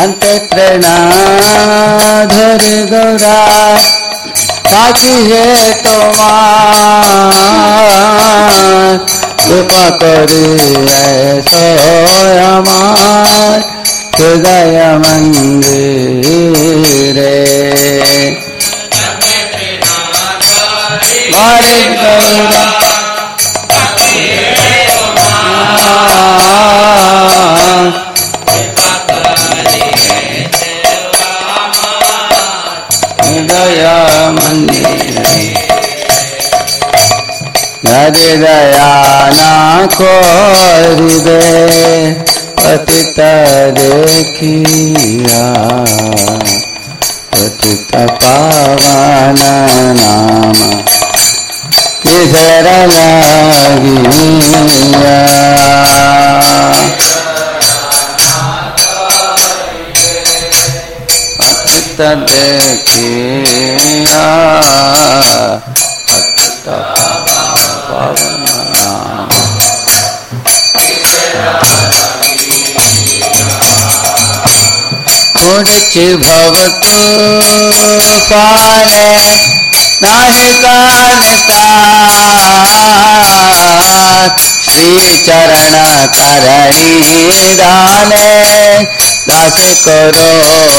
अंतःकरणाधर गौरा ताकि है तुम्हार कृपा करी ऐसो हमार हृदय मंदिरे मारे गौरा दया मंदिर हरे दया ना कोरिबे पतित देखिया पतित पावन नाम किधर लागिया पतित देखिया पतित पावन नाम मुझे भवतु पाले नाहि कालता श्री चरण करणी दाने दास करो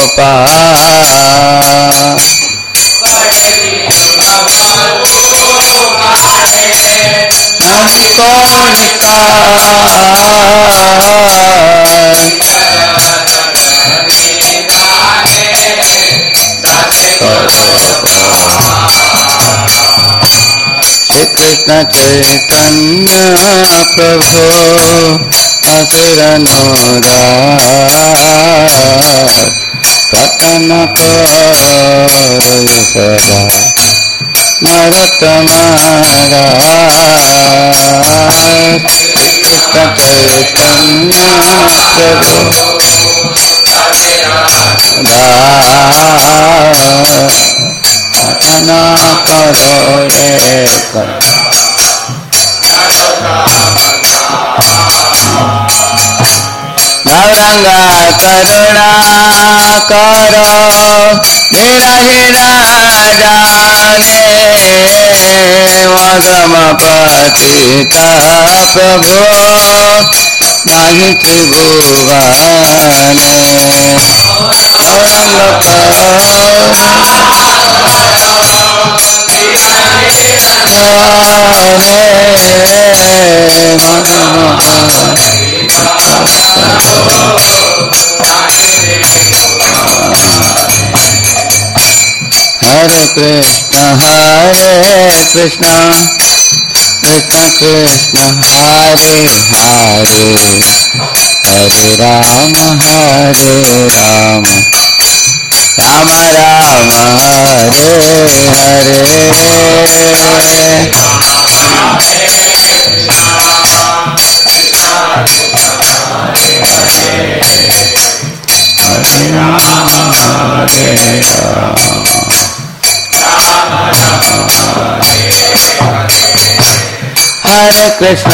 नाहि कौन श्री कृष्ण चैतन्य प्रभु कथन करो सदा नरोत्तम श्री कृष्ण चैतन्य प्रभु कथन करो नवरंगा करुणा करो निरहिना जाने मगम पतिता प्रभु नाही त्रिभुवने नवरंग हरे कृष्ण कृष्ण कृष्ण हरे हरे हरे राम राम राम हरे हरे हरे कृष्ण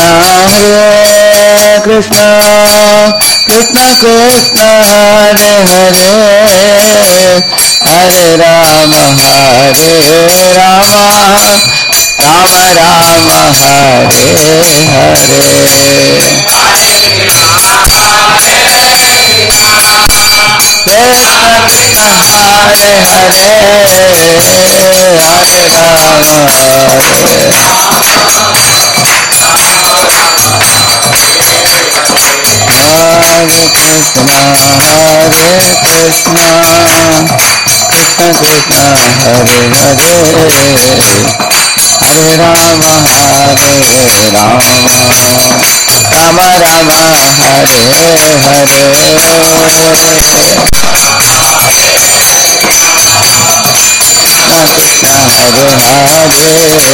कृष्ण कृष्ण हरे हरे हरे राम राम राम हरे हरे कृष्ण हरे हरे हरे राम हरे Krishna Krishna Krishna Hare Hare Hare Ram Ram Ram Hare Hare Krishna Hare Hare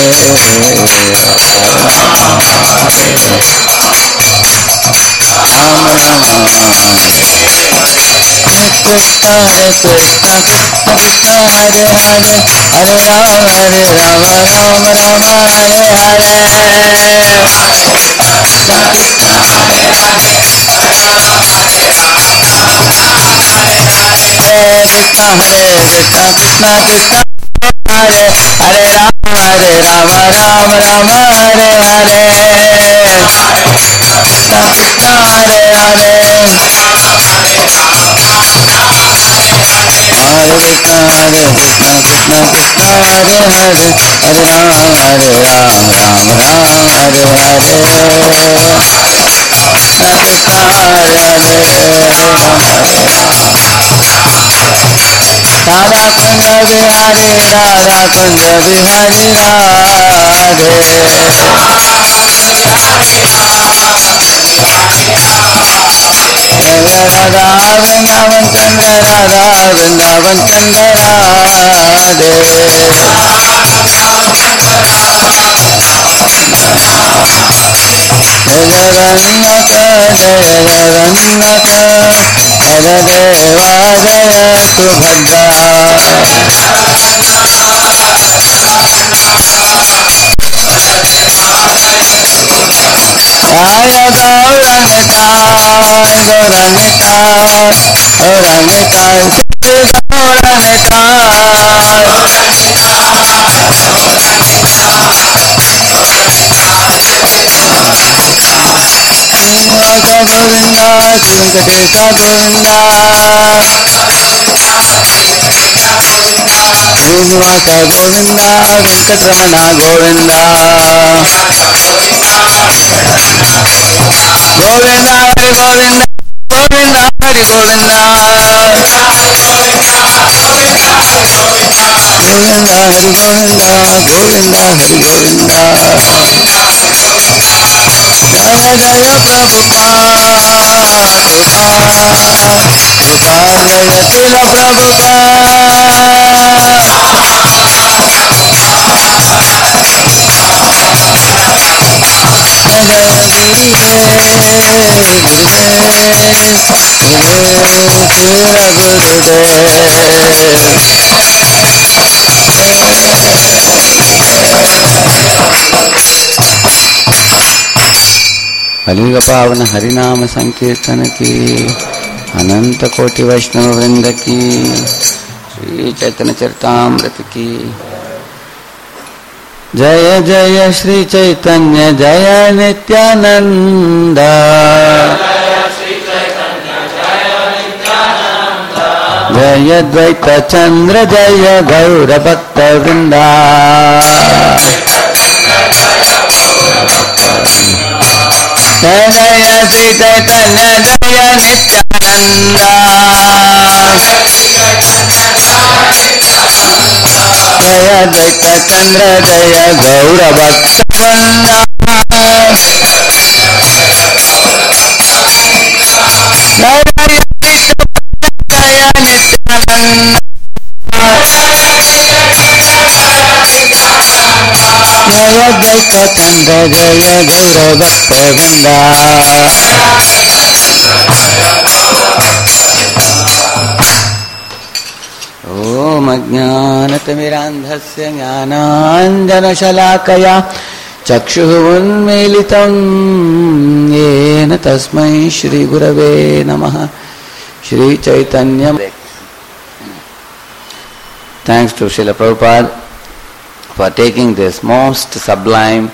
Ram Ram Krishna Krishna Krishna Hare Hare Hare Ram Ram Ram Hare Hare Krishna Krishna Hare Krishna Krishna Krishna Hare Hare Rama Rama Rama Hare Hare Krishna Krishna Hare Hare Hare Krishna Hare Krishna Krishna Krishna Hare Hare Hare Rama Rama Rama Hare Hare Krishna Krishna Hare Hare Radha Kunja Bihari Radha Kunja Bihari Radhe Radha Vrindavan Chandra Radha Vrindavan Chandra Radhe Jaya Ranaka Jaya Ranaka Jaya Deva Jaya Subhadra Jaya Gauranita Gauranita Gauranita Srinivasa Govinda Sri Venkatesa Govinda Srinivasa Govinda Venkatramana Govinda Govinda Hari Govinda Govinda Hari Govinda Govinda Hari Govinda Govinda Hari Govinda Jaya Jaya Prabhupada Kripa Jaya Srila कलियुग पावन हरिनाम संकीर्तन की अनंत कोटि वैष्णव वृंद की श्री चैतन्य चरितामृत की जय जय श्री चैतन्य जय नित्यानंद जय द्वैत चंद्र जय गौर भक्त वृंदा जय जय श्री चैतन्य जय नित्यानंद जय द्वैत चंद्र जय गौर भक्त वृंदा जय जय नित्यानंद जय द्वैत चंद्र जय गौर भक्त वृंदा ओम अज्ञानतिमिरान्धस्य ज्ञानाञ्जनशलाकया चक्षुः उन्मीलितं येन तस्मै श्रीगुरवे नमः Sri Chaitanya Thanks to Srila Prabhupada for taking this most sublime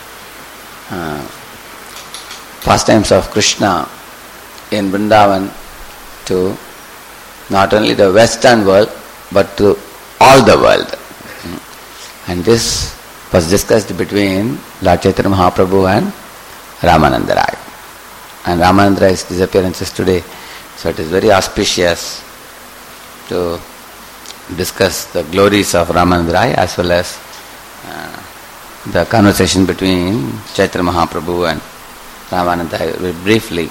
pastimes of Krishna in Vrindavan to not only the Western world but to all the world. And this was discussed between Lord Chaitanya Mahaprabhu and Ramananda Rai. And Ramananda Rai's disappearance is today, so it is very auspicious to discuss the glories of Ramananda Rai as well as the conversation between Chaitanya Mahaprabhu and Ramananda Rai. Briefly,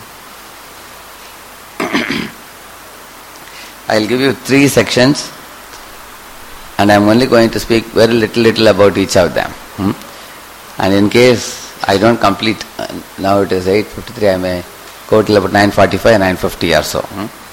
I will give you 3 sections and I am only going to speak very little about each of them. And in case I don't complete, now it is 8:53, I may go till about 9:45 and 9:50 or so.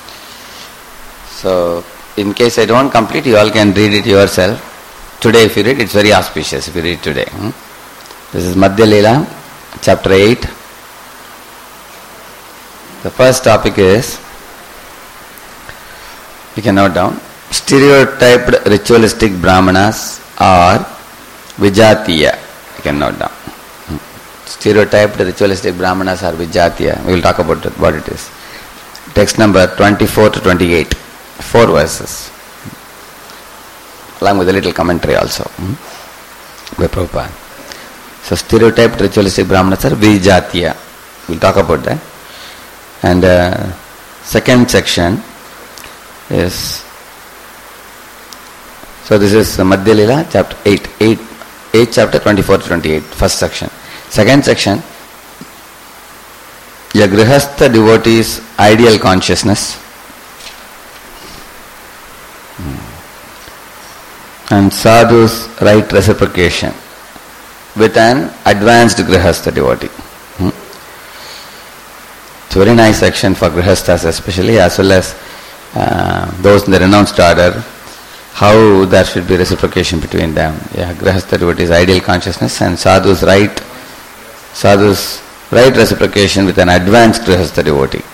So, in case I don't complete, you all can read it yourself. Today if you read, it's very auspicious if you read today. This is Madhya Leela, chapter 8. The first topic is You can note down. Stereotyped ritualistic Brahmanas are Vijatiya. You can note down. Stereotyped ritualistic Brahmanas are Vijatiya. We will talk about what it is. Text number 24 to 28. 4 verses. Along with a little commentary also. By Prabhupada. So stereotyped ritualistic Brahmanas are Vijatiya. We will talk about that. And second section is, so this is Madhya Lila, chapter 8 chapter 24 to 28, first section. Second section, a Grihastha devotee's ideal consciousness and Sadhu's right reciprocation with an advanced Grihastha devotee. It's a very nice section for Grihasthas especially, as well as those in the renounced order, how there should be reciprocation between them. Yeah, Grihastha devotee's ideal consciousness and Sadhu's right reciprocation with an advanced Grihastha devotee.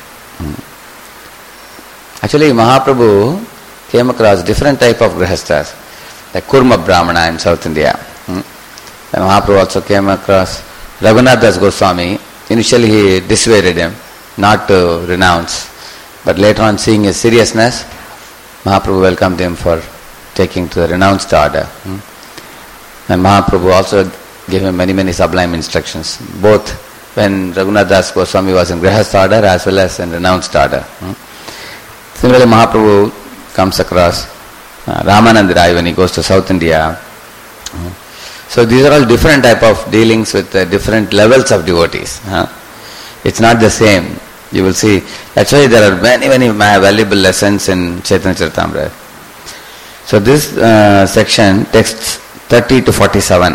Actually, Mahaprabhu came across different type of Grihasthas, like Kurma Brahmana in South India. And Mahaprabhu also came across Raghunath Das Goswami. Initially he dissuaded him not to renounce, but later on, seeing his seriousness, Mahaprabhu welcomed him for taking to the renounced order. And Mahaprabhu also gave him many sublime instructions, both when Raghunath Das Goswami was in Grihastha order as well as in renounced order. Similarly, Mahaprabhu comes across Ramanand Rai when he goes to South India. So these are all different type of dealings with different levels of devotees. It's not the same. You will see. That's why there are many valuable lessons in Chaitanya Charitamrita. So this section, texts 30 to 47.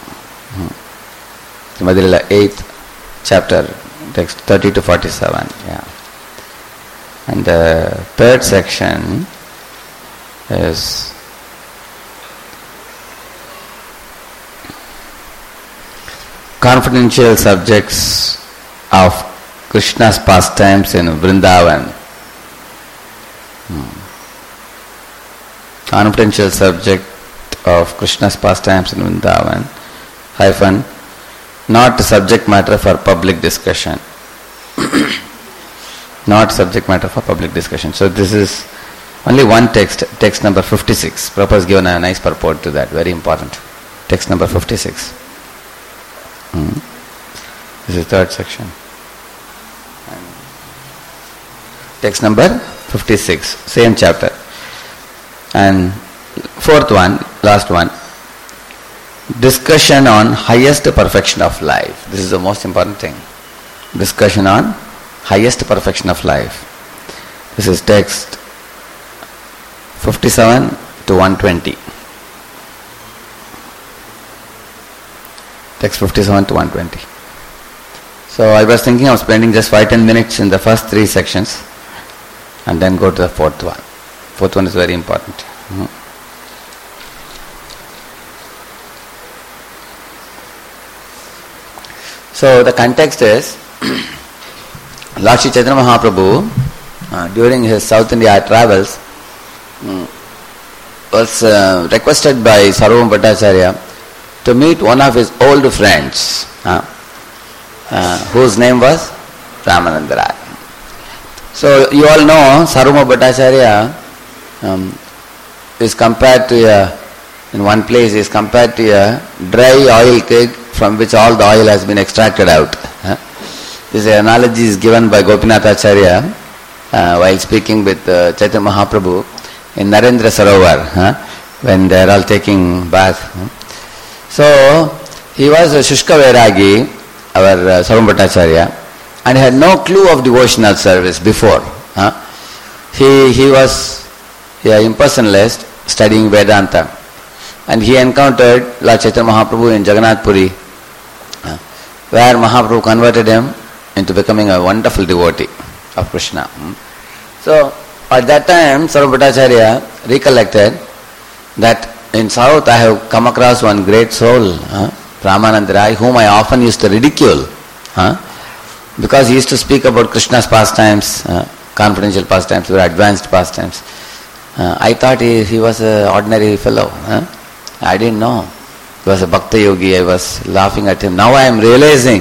Madhya 8th chapter, text 30 to 47. Yeah. And the third section is confidential subjects of Krishna's pastimes in Vrindavan. Confidential subject of Krishna's pastimes in Vrindavan, hyphen, not subject matter for public discussion. Not subject matter for public discussion. So this is only one text, text number 56. Prabhupada has given a nice purport to that, very important. Text number 56. This is third section. Text number 56, same chapter. And fourth one, last one, discussion on highest perfection of life. This is the most important thing. Discussion on highest perfection of life. This is text 57 to 120. Text 57 to 120. So I was thinking of spending just 5-10 minutes in the first 3 sections and then go to the fourth one. Fourth one is very important. So the context is Lord Sri Chaitanya Mahaprabhu during his South India travels was requested by Sarvabhauma Bhattacharya to meet one of his old friends whose name was Ramananda Rai. So you all know Sarvabhauma Bhattacharya is compared to in one place is compared to a dry oil keg from which all the oil has been extracted out. This analogy is given by Gopinath Acharya while speaking with Chaitanya Mahaprabhu in Narendra Sarovar when they are all taking bath. So he was a Shushka Vairagi, our Sarvabhauma Bhattacharya, and had no clue of devotional service before. He was an impersonalist studying Vedanta, and he encountered Lord Chaitanya Mahaprabhu in Jagannath Puri, where Mahaprabhu converted him into becoming a wonderful devotee of Krishna. So at that time Sarvabhauma Bhattacharya recollected that in South I have come across one great soul, Ramananda Rai, whom I often used to ridicule because he used to speak about Krishna's pastimes, confidential pastimes, very advanced pastimes. I thought he was an ordinary fellow. I didn't know. He was a Bhakta Yogi. I was laughing at him. Now I am realizing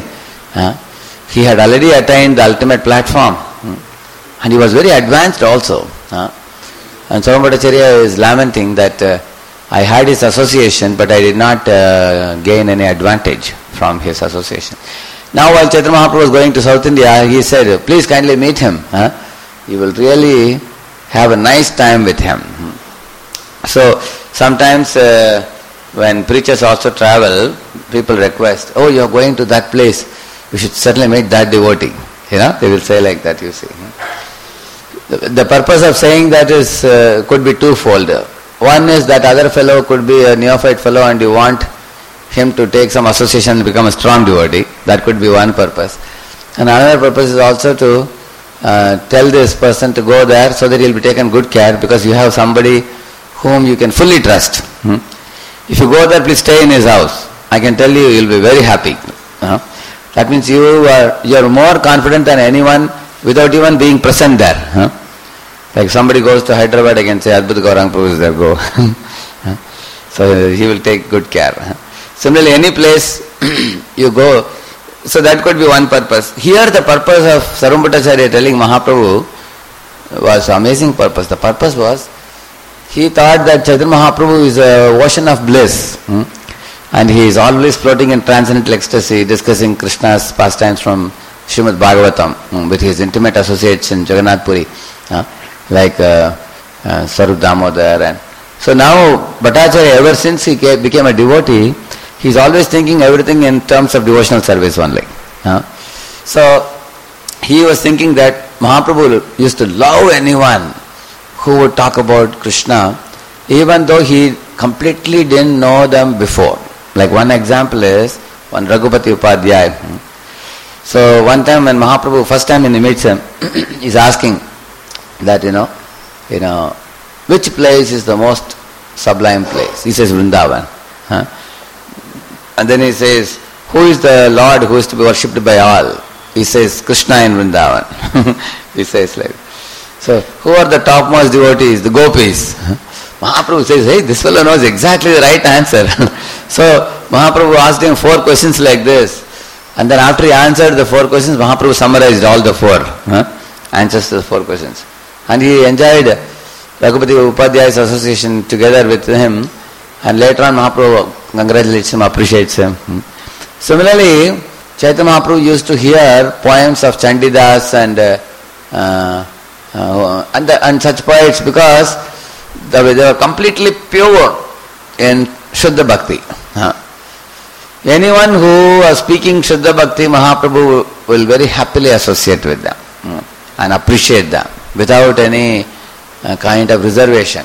he had already attained the ultimate platform. And he was very advanced also. And Sarvam Bhattacharya is lamenting that I had his association, but I did not gain any advantage from his association. Now while Chaitanya Mahaprabhu was going to South India, he said, please kindly meet him. You will really have a nice time with him. So sometimes when preachers also travel, people request, oh, you are going to that place, you should certainly meet that devotee. They will say like that, you see. The purpose of saying that is could be twofold. One is that other fellow could be a neophyte fellow and you want him to take some association and become a strong devotee. That could be one purpose. And another purpose is also to tell this person to go there so that he will be taken good care, because you have somebody whom you can fully trust. If you go there, please stay in his house. I can tell you, you will be very happy. That means you are more confident than anyone without even being present there. Like somebody goes to Hyderabad, I can say, Adbhuta Gauranga Prabhu is there, go. So he will take good care. Similarly, any place you go, so that could be one purpose. Here the purpose of Sarvam Bhattacharya telling Mahaprabhu was amazing purpose. The purpose was, he thought that Chaitanya Mahaprabhu is an ocean of bliss. And he is always floating in transcendental ecstasy, discussing Krishna's pastimes from Srimad Bhagavatam with his intimate associates in Jagannath Puri, like Sarup Damodar. And so now Bhattacharya, ever since he became a devotee, he is always thinking everything in terms of devotional service only. So he was thinking that Mahaprabhu used to love anyone who would talk about Krishna, even though he completely didn't know them before. Like one example is one Raghupati Upadhyay. So one time when Mahaprabhu, first time when he meets him, he's asking that, which place is the most sublime place? He says Vrindavan. And then he says, who is the Lord who is to be worshipped by all? He says, Krishna in Vrindavan. He says like, so who are the topmost devotees? The gopis. Mahaprabhu says, hey, this fellow knows exactly the right answer. So Mahaprabhu asked him 4 questions like this. And then after he answered the 4 questions, Mahaprabhu summarized all the 4 answers to the 4 questions. And he enjoyed Raghupati Upadhyaya's association together with him. And later on Mahaprabhu congratulates him, appreciates him. Similarly, Chaitanya Mahaprabhu used to hear poems of Chandidas and such poets, because they were completely pure in Shuddha Bhakti. Anyone who was speaking Shuddha Bhakti, Mahaprabhu will very happily associate with them and appreciate them without any kind of reservation.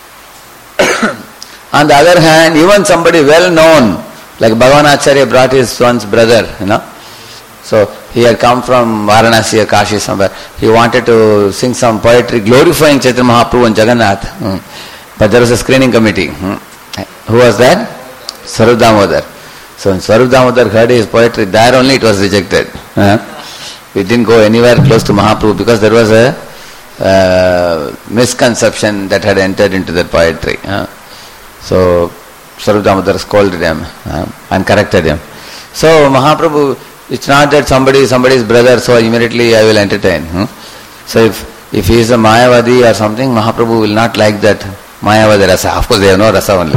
On the other hand, even somebody well known, like Bhagavan Acharya brought his son's brother, So he had come from Varanasi or Kashi somewhere. He wanted to sing some poetry glorifying Chaitanya Mahaprabhu and Jagannath. But there was a screening committee. Who was that? Sarup Damodar. So when Sarup Damodar heard his poetry, there only it was rejected. It didn't go anywhere close to Mahaprabhu, because there was a misconception that had entered into that poetry. So Sarup Damodar scolded him and corrected him. So Mahaprabhu, it's not that somebody is somebody's brother, so immediately I will entertain. So if he is a Mayavadi or something, Mahaprabhu will not like that Mayavadi rasa. Of course, they have no rasa only.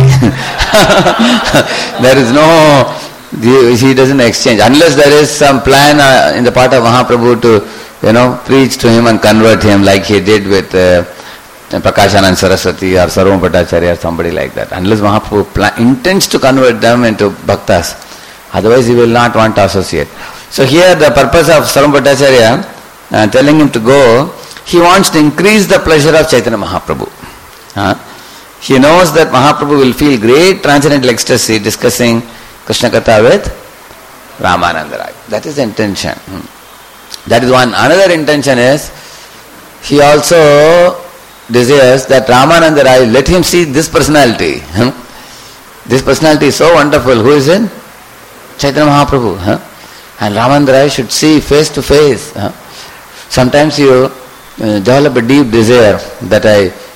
There is no, he doesn't exchange. Unless there is some plan in the part of Mahaprabhu to, preach to him and convert him, like he did with Prakashanand Saraswati or Sarvam Bhattacharya or somebody like that. Unless Mahaprabhu intends to convert them into bhaktas, otherwise he will not want to associate. So here the purpose of Sarvam Bhattacharya telling him to go, he wants to increase the pleasure of Chaitanya Mahaprabhu. He knows that Mahaprabhu will feel great transcendental ecstasy discussing Krishna Katha with Ramananda Rai. That is the intention. That is one. Another intention is, he also desires that Ramananda Rai, let him see this personality. This personality is so wonderful. Who is it? Chaitanya Mahaprabhu. And Ramananda Rai should see face to face. Sometimes you develop a deep desire that I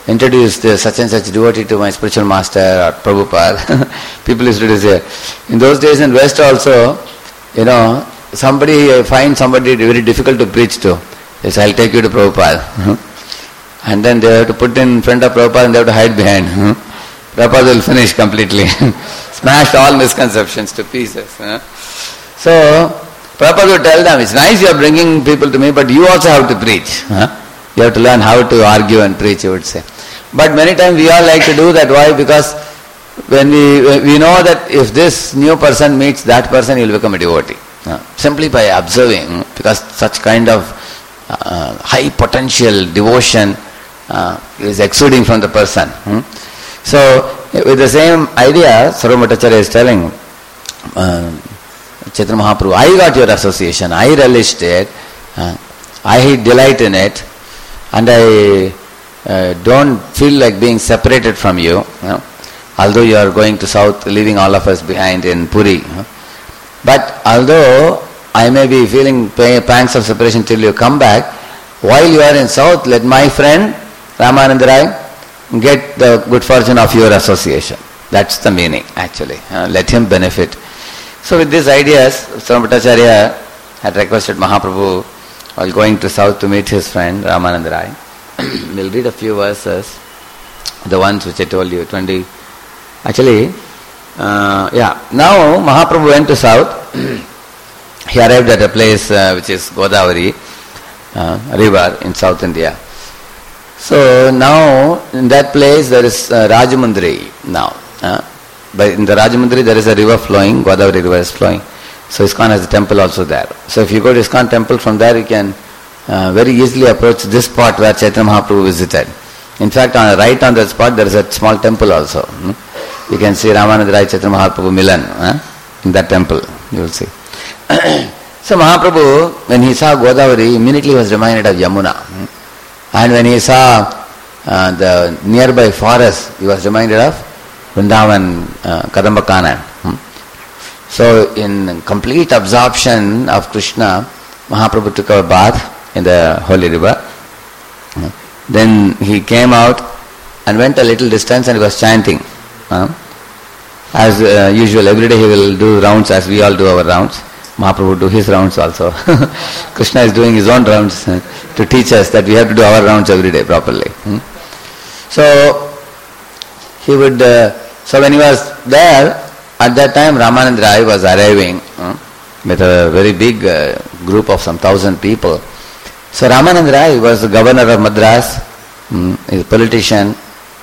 introduce the such and such devotee to my spiritual master or Prabhupada. People used to say. In those days in West also, somebody finds somebody very difficult to preach to. They say, I'll take you to Prabhupada. And then they have to put in front of Prabhupada and they have to hide behind. Prabhupada will finish completely. Smash all misconceptions to pieces. So, Prabhupada would tell them, it's nice you are bringing people to me, but you also have to preach. You have to learn how to argue and preach, he would say. But many times we all like to do that. Why? Because when we know that if this new person meets that person, he will become a devotee. Simply by observing, because such kind of high potential devotion is exuding from the person. So, with the same idea, Sarvabhauma Bhattacharya is telling Chaitanya Mahaprabhu, I got your association, I relished it, I delight in it, and I don't feel like being separated from you, although you are going to south, leaving all of us behind in Puri. But although I may be feeling pangs of separation till you come back, while you are in south, let my friend Ramananda Rai get the good fortune of your association. That's the meaning actually. Let him benefit. So with these ideas, Sarvabhauma Bhattacharya had requested Mahaprabhu while going to south to meet his friend Ramananda Rai. We'll read a few verses, the ones which I told you, 20. Actually, now Mahaprabhu went to south. He arrived at a place which is Godavari river in South India. So now in that place there is Rajamundri now. But in the Rajamundri there is a river flowing, Godavari river is flowing. So ISKCON has a temple also there. So if you go to ISKCON temple, from there you can very easily approach this spot where Chaitanya Mahaprabhu visited. In fact, right on that spot there is a small temple also. You can see Ramananda Rai Chaitanya Mahaprabhu Milan in that temple, you will see. So Mahaprabhu, when he saw Godavari, immediately was reminded of Yamuna. And when he saw the nearby forest, he was reminded of Vrindavan, Kadamba Kanan. So in complete absorption of Krishna, Mahaprabhu took a bath in the holy river. Then he came out and went a little distance and he was chanting. As usual, every day he will do rounds as we all do our rounds. Mahaprabhu would do his rounds also. Krishna is doing his own rounds to teach us that we have to do our rounds every day properly. So he would. So when he was there, at that time Ramananda Rai was arriving with a very big group of some 1,000 people. So Ramananda Rai was the governor of Madras, he's a politician,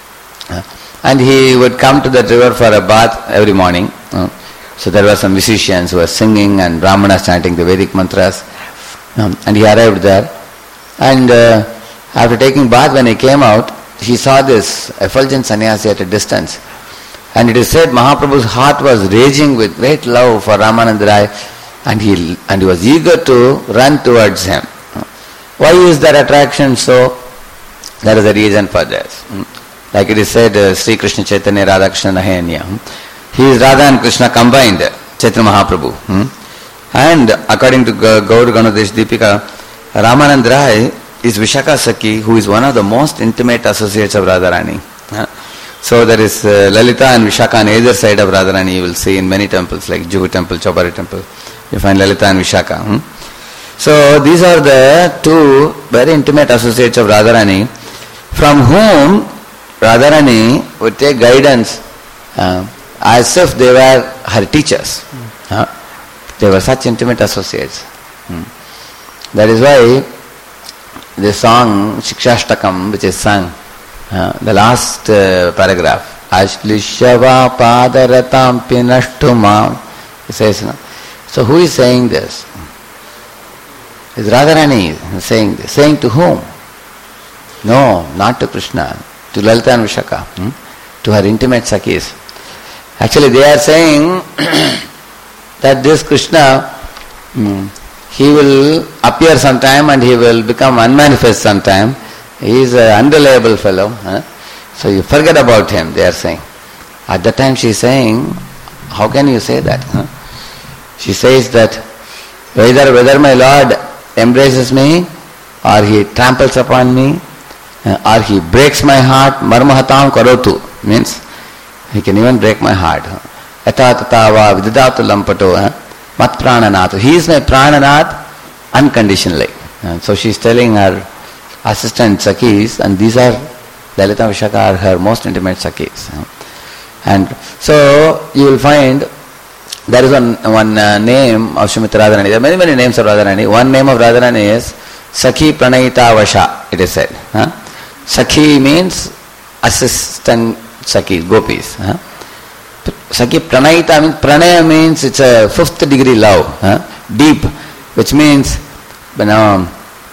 and he would come to that river for a bath every morning. So there were some musicians who were singing and Brahmanas chanting the Vedic mantras, and he arrived there. And after taking bath, when he came out, he saw this effulgent sannyasi at a distance. And it is said Mahaprabhu's heart was raging with great love for Ramananda Rai, and he was eager to run towards him. Why is there attraction? So there is a reason for this. Like it is said, Sri Krishna Chaitanya Radha Krishna Nahenya. He is Radha and Krishna combined, Chaitanya Mahaprabhu. And according to Gaur Ganadesh Deepika, Ramananda Rai is Vishaka Sakhi, who is one of the most intimate associates of Radharani. So there is Lalita and Vishaka on either side of Radharani. You will see in many temples like Juhu temple, Chaubari temple. You find Lalita and Vishaka. So these are the two very intimate associates of Radharani, from whom Radharani would take guidance as if they were her teachers. They were such intimate associates. That is why the song Shikshashtakam, which is sung, the last paragraph, Ashlishava Padaratam Pinashtumam, it says, no? So who is saying this? Is Radharani saying this. Saying to whom? No, not to Krishna, to Lalita and Vishaka, to her intimate Sakhis. Actually they are saying that this Krishna, he will appear sometime and he will become unmanifest sometime. He is an unreliable fellow. So you forget about him, they are saying. At that time she is saying, how can you say that? She says that whether my Lord embraces me or he tramples upon me or he breaks my heart, marmahatam karotu, means he can even break my heart. Yatha tatava vididatu lampato mat prananathu. He is my prananath unconditionally. So she is telling her assistant Sakhis, and these are Lalita Vishaka are her most intimate Sakhis. And so you will find there is one name of Srimati Radharani. There are many names of Radharani. One name of Radharani is Sakhi Pranayita Vasha, it is said. Sakhi means assistant Sakhi, gopis. Sakhi Pranayita means, Pranaya means it's a 5th degree love, deep, which means prem,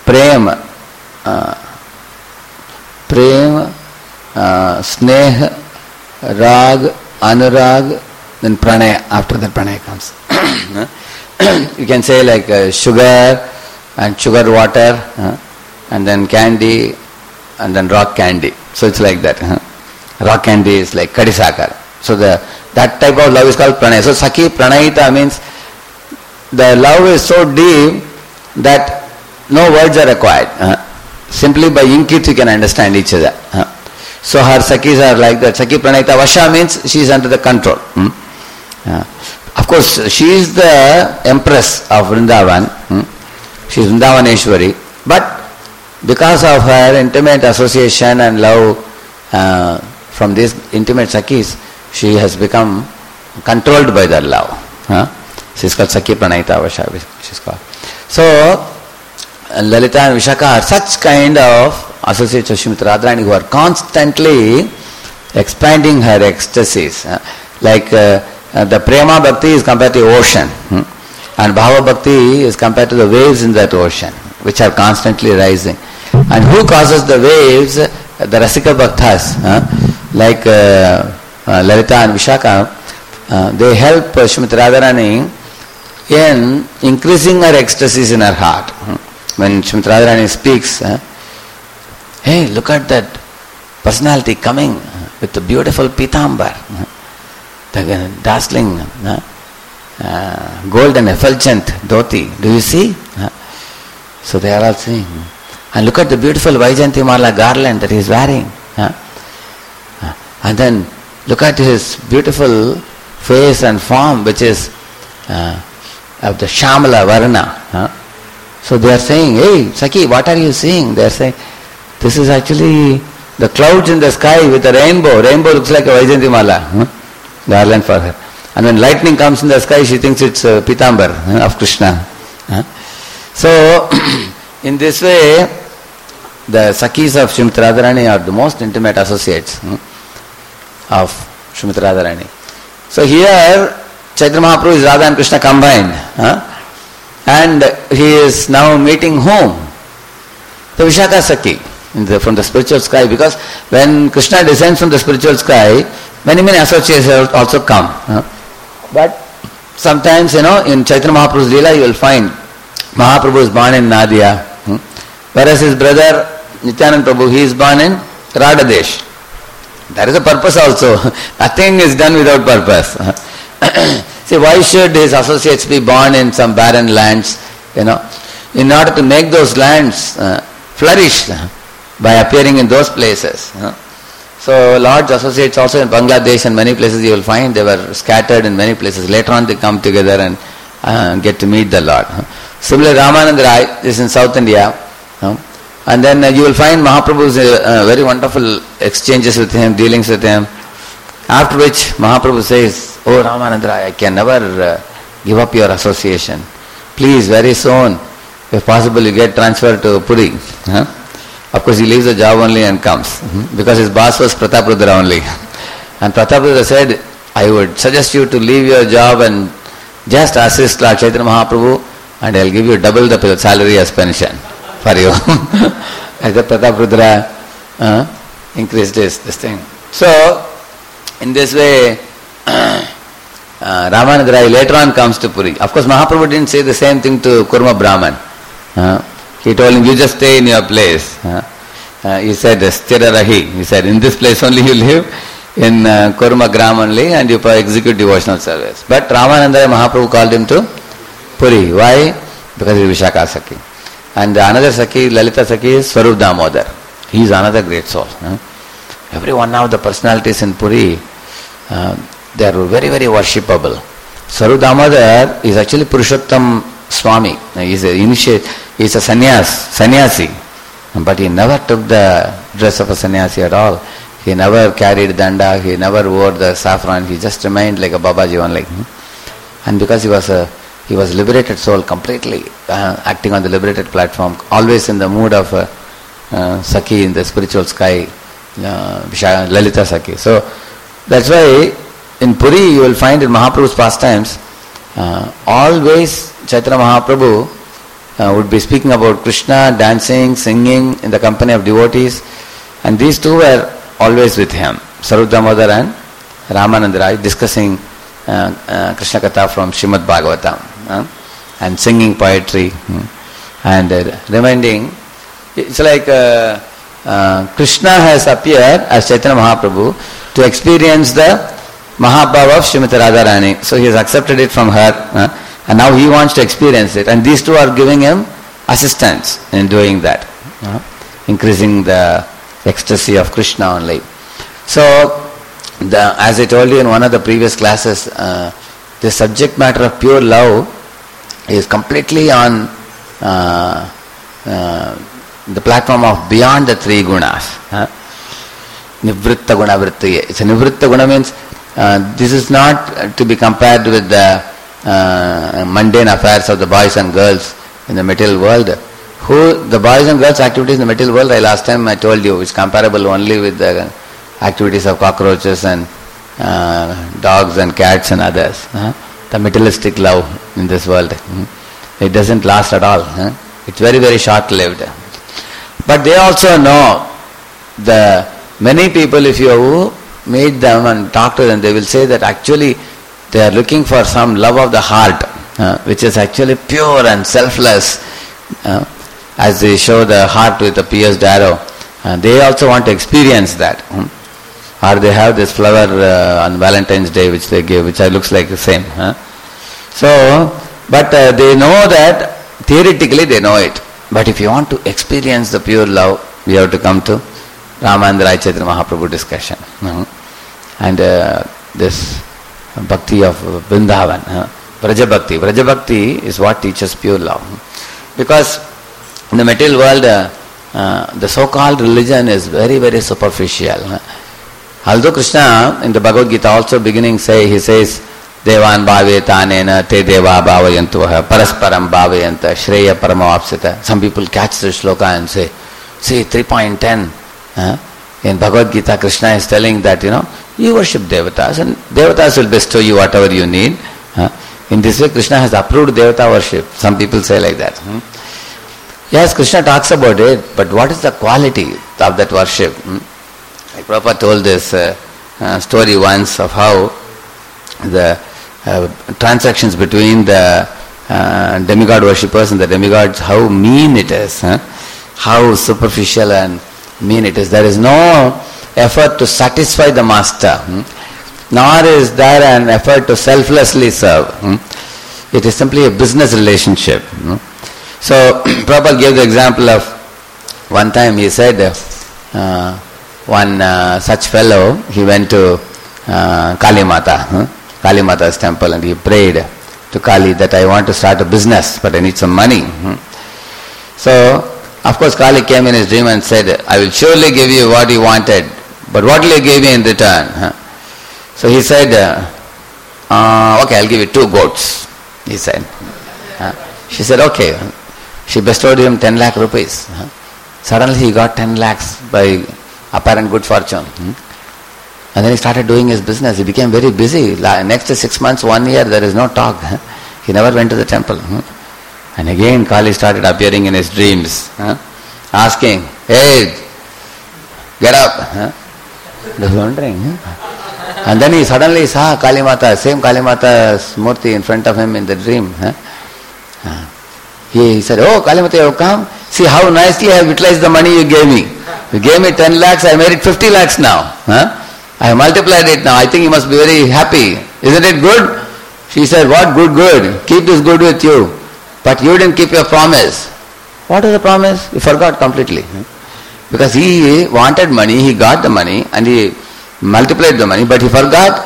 sneh, rag, anurag, then pranaya. After that pranaya comes. You can say like sugar and sugar water, and then candy, and then rock candy. So it's like that. Rock candy is like kadisakar. So that type of love is called pranaya. So Sakhi Pranayita means the love is so deep that no words are required. Simply by inkit you can understand each other. So her Sakhis are like that. Sakhi Pranayita Vasha means she is under the control. Of course, she is the empress of Vrindavan. She is Vrindavaneshwari. But because of her intimate association and love from these intimate Sakhis, she has become controlled by that love. She is called Sakhi Pranayita Vasha. She is called. So Lalita and Vishaka are such kind of associates of Srimati Radharani who are constantly expanding her ecstasies. Like the Prema Bhakti is compared to ocean, and Bhava Bhakti is compared to the waves in that ocean, which are constantly rising. And who causes the waves? The Rasika Bhaktas, like Lalita and Vishaka, they help Srimati Radharani in increasing her ecstasies in her heart. When Srimati Radharani speaks, hey, look at that personality coming with the beautiful pitambar, the dazzling golden effulgent dhoti. Do you see? So they are all saying, and look at the beautiful Vaijayantimala garland that he is wearing. And then look at his beautiful face and form, which is of the Shamala Varna. So they are saying, hey, Sakhi, what are you seeing? They are saying, this is actually the clouds in the sky with a rainbow. Rainbow looks like a Vaijayantimala, garland for her. And when lightning comes in the sky, she thinks it's Pitambar of Krishna. So, in this way, the Sakhis of Srimati Radharani are the most intimate associates of Srimati Radharani. So here, Chaitanya Mahaprabhu is Radha and Krishna combined. And he is now meeting whom? The Vishaka Sakhi from the spiritual sky, because when Krishna descends from the spiritual sky, many associates also come. But sometimes, in Chaitanya Mahaprabhu's Leela, you will find Mahaprabhu is born in Nadia, whereas his brother Nityanand Prabhu, he is born in Radhadesh. There is a purpose also. Nothing is done without purpose. See, why should his associates be born in some barren lands, in order to make those lands flourish by appearing in those places. So Lord's associates also in Bangladesh and many places you will find they were scattered in many places. Later on they come together and get to meet the Lord. Similarly, Ramananda Rai is in South India. And then you will find Mahaprabhu's very wonderful exchanges with him, dealings with him. After which Mahaprabhu says, oh Ramananda Rai, I can never give up your association. Please, very soon, if possible, you get transferred to Puri. Of course, he leaves the job only and comes. Because his boss was Prataprudra only. And Prataprudra said, I would suggest you to leave your job and just assist Lord Chaitanya Mahaprabhu, and I'll give you double the salary as pension for you. As the Prataprudra increased this thing. So, in this way, Ramananda Rai later on comes to Puri. Of course, Mahaprabhu didn't say the same thing to Kurma Brahman. He told him, you just stay in your place. He said, Sthira Rahi. He said, in this place only you live, in Kurma Gram only, and you execute devotional service. But Ramananda Mahaprabhu called him to Puri. Why? Because he is Vishaka Sakhi. And another Sakhi, Lalita Sakhi, is Swarup Damodar. He is another great soul. Every one of the personalities in Puri, they are very, very worshipable. Swarup Damodar is actually Purushottam Swami. He is a sannyasi. But he never took the dress of a sannyasi at all. He never carried danda, he never wore the saffron, he just remained like a Babaji only. And because he was liberated soul completely, acting on the liberated platform, always in the mood of Sakhi in the spiritual sky, Lalita Sakhi. So that's why in Puri you will find in Mahaprabhu's pastimes, always Chaitanya Mahaprabhu would be speaking about Krishna, dancing, singing in the company of devotees, and these two were always with him, Swarup Damodar and Ramananda Rai, discussing Krishna Katha from Srimad Bhagavatam and singing poetry and reminding. It's like Krishna has appeared as Chaitanya Mahaprabhu to experience the Mahabhava of Srimati Radharani. So he has accepted it from her and now he wants to experience it, and these two are giving him assistance in doing that, increasing the ecstasy of Krishna only. So, as I told you in one of the previous classes, the subject matter of pure love is completely on the platform of beyond the three gunas. Nivritta guna vrittiye. It's a nivritta guna means this is not to be compared with the mundane affairs of the boys and girls in the material world. The boys and girls activities in the material world, last time I told you, is comparable only with the activities of cockroaches and dogs and cats and others. The materialistic love in this world. It doesn't last at all. It's very, very short-lived. But they also know, the many people, if you meet them and talk to them, they will say that actually they are looking for some love of the heart, which is actually pure and selfless. As they show the heart with a pierced arrow, they also want to experience that. Or they have this flower on Valentine's Day which they give, which looks like the same. So, but they know that, theoretically they know it. But if you want to experience the pure love, you have to come to Ramananda Rai Chaitanya Mahaprabhu discussion. And this bhakti of Vrindavan, Vraja Bhakti. Vraja Bhakti is what teaches pure love. Because in the material world, the so-called religion is very, very superficial. Although Krishna in the Bhagavad Gita also beginning he says, Devan bhave tanena te deva bhavayantuvaha parasparam bhavayanta shreya paramavapsita. Some people catch the shloka and say, see 3.10 in Bhagavad Gita, Krishna is telling that, you worship devatas and devatas will bestow you whatever you need. In this way, Krishna has approved devata worship. Some people say like that. Yes, Krishna talks about it, but what is the quality of that worship? Like Prabhupada told this story once of how the transactions between the demigod worshippers and the demigods, how mean it is, how superficial and mean it is. There is no effort to satisfy the master, nor is there an effort to selflessly serve. It is simply a business relationship. So Prabhupada gave the example of one time he said one such fellow, he went to Kali Mata's temple, and he prayed to Kali that I want to start a business but I need some money. So of course Kali came in his dream and said, I will surely give you what you wanted, but what will you give me in return? So he said, okay, I'll give you 2 goats, he said. She said, okay. She bestowed him 10 lakh rupees. Suddenly he got 10 lakhs by apparent good fortune. And then he started doing his business. He became very busy. Next 6 months, 1 year, there is no talk. He never went to the temple. And again Kali started appearing in his dreams, asking, hey, get up. He was wondering. And then he suddenly saw Kali Mata, same Kali Mata's murti in front of him in the dream. He said, oh, Kali Mata, you have come? See how nicely I have utilized the money you gave me. You gave me 10 lakhs, I made it 50 lakhs now. I have multiplied it now. I think you must be very happy. Isn't it good? She said, what good? Keep this good with you. But you didn't keep your promise. What is the promise? You forgot completely. Because he wanted money, he got the money, and he multiplied the money, but he forgot.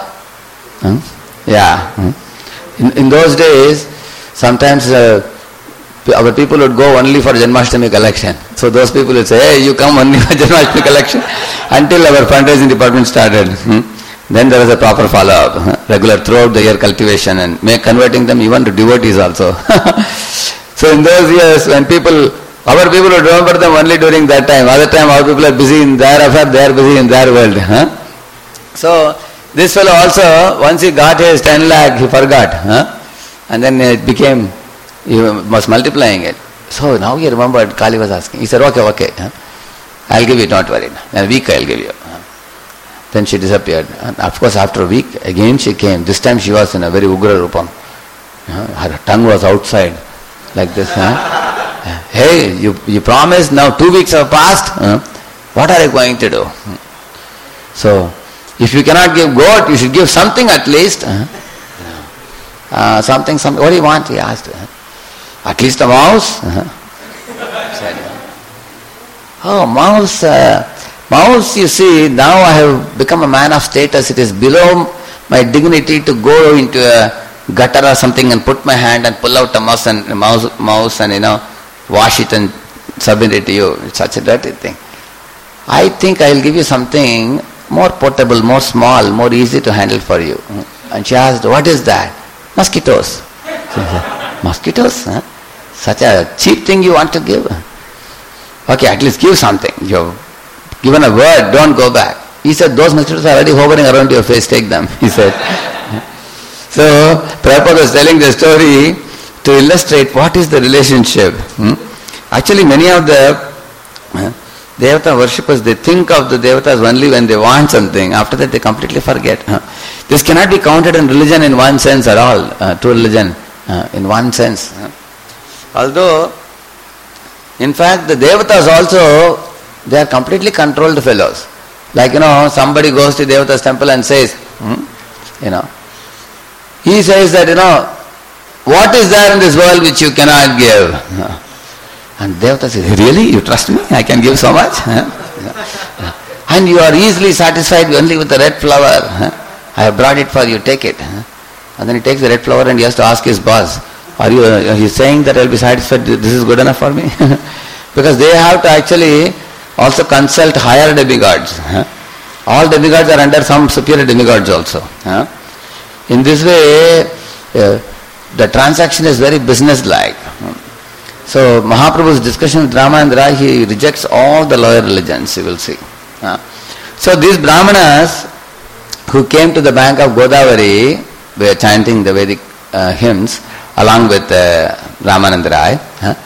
In those days, sometimes our people would go only for Janmashtami collection. So those people would say, hey, you come only for Janmashtami collection, until our fundraising department started. Then there was a proper follow-up, regular throughout the year cultivation, and converting them even to devotees also. So in those years, when our people would remember them only during that time. Other time our people are busy in their affair, they are busy in their world. So this fellow also, once he got his 10 lakh, he forgot. And then it became, he was multiplying it. So now he remembered, Kali was asking. He said, okay, I'll give you, don't worry. In a week I'll give you. Then she disappeared. And of course after a week, again she came. This time she was in a very ugra rupam. Her tongue was outside, like this. Hey, you promised, now 2 weeks have passed. What are you going to do? So, if you cannot give goat, you should give something at least. Something. What do you want? He asked. At least a mouse? Said, mouse. Mouse, you see, now I have become a man of status. It is below my dignity to go into a gutter or something and put my hand and pull out a mouse and wash it and submit it to you. It's such a dirty thing. I think I will give you something more portable, more small, more easy to handle for you. And she asked, what is that? Mosquitoes. She said, mosquitoes? Such a cheap thing you want to give? Okay, at least give something. You've given a word, don't go back. He said, those mosquitoes are already hovering around your face, take them. He said. So, Prabhupada was telling the story to illustrate what is the relationship. Actually, many of the Devata worshippers, they think of the Devatas only when they want something. After that, they completely forget. This cannot be counted in religion in one sense at all. True religion in one sense. Although, in fact, the Devatas also, they are completely controlled fellows. Like, somebody goes to Devata's temple and says, he says that, what is there in this world which you cannot give? And Devata says, really? You trust me? I can give so much? And you are easily satisfied only with the red flower. I have brought it for you, take it. And then he takes the red flower and he has to ask his boss, are you saying that I will be satisfied, this is good enough for me? Because they have to actually also consult higher demigods. All demigods are under some superior demigods also. In this way, the transaction is very business-like. So Mahaprabhu's discussion with Ramanandra, he rejects all the lower religions, you will see. So these Brahmanas who came to the bank of Godavari were chanting the Vedic hymns along with Ramanandra.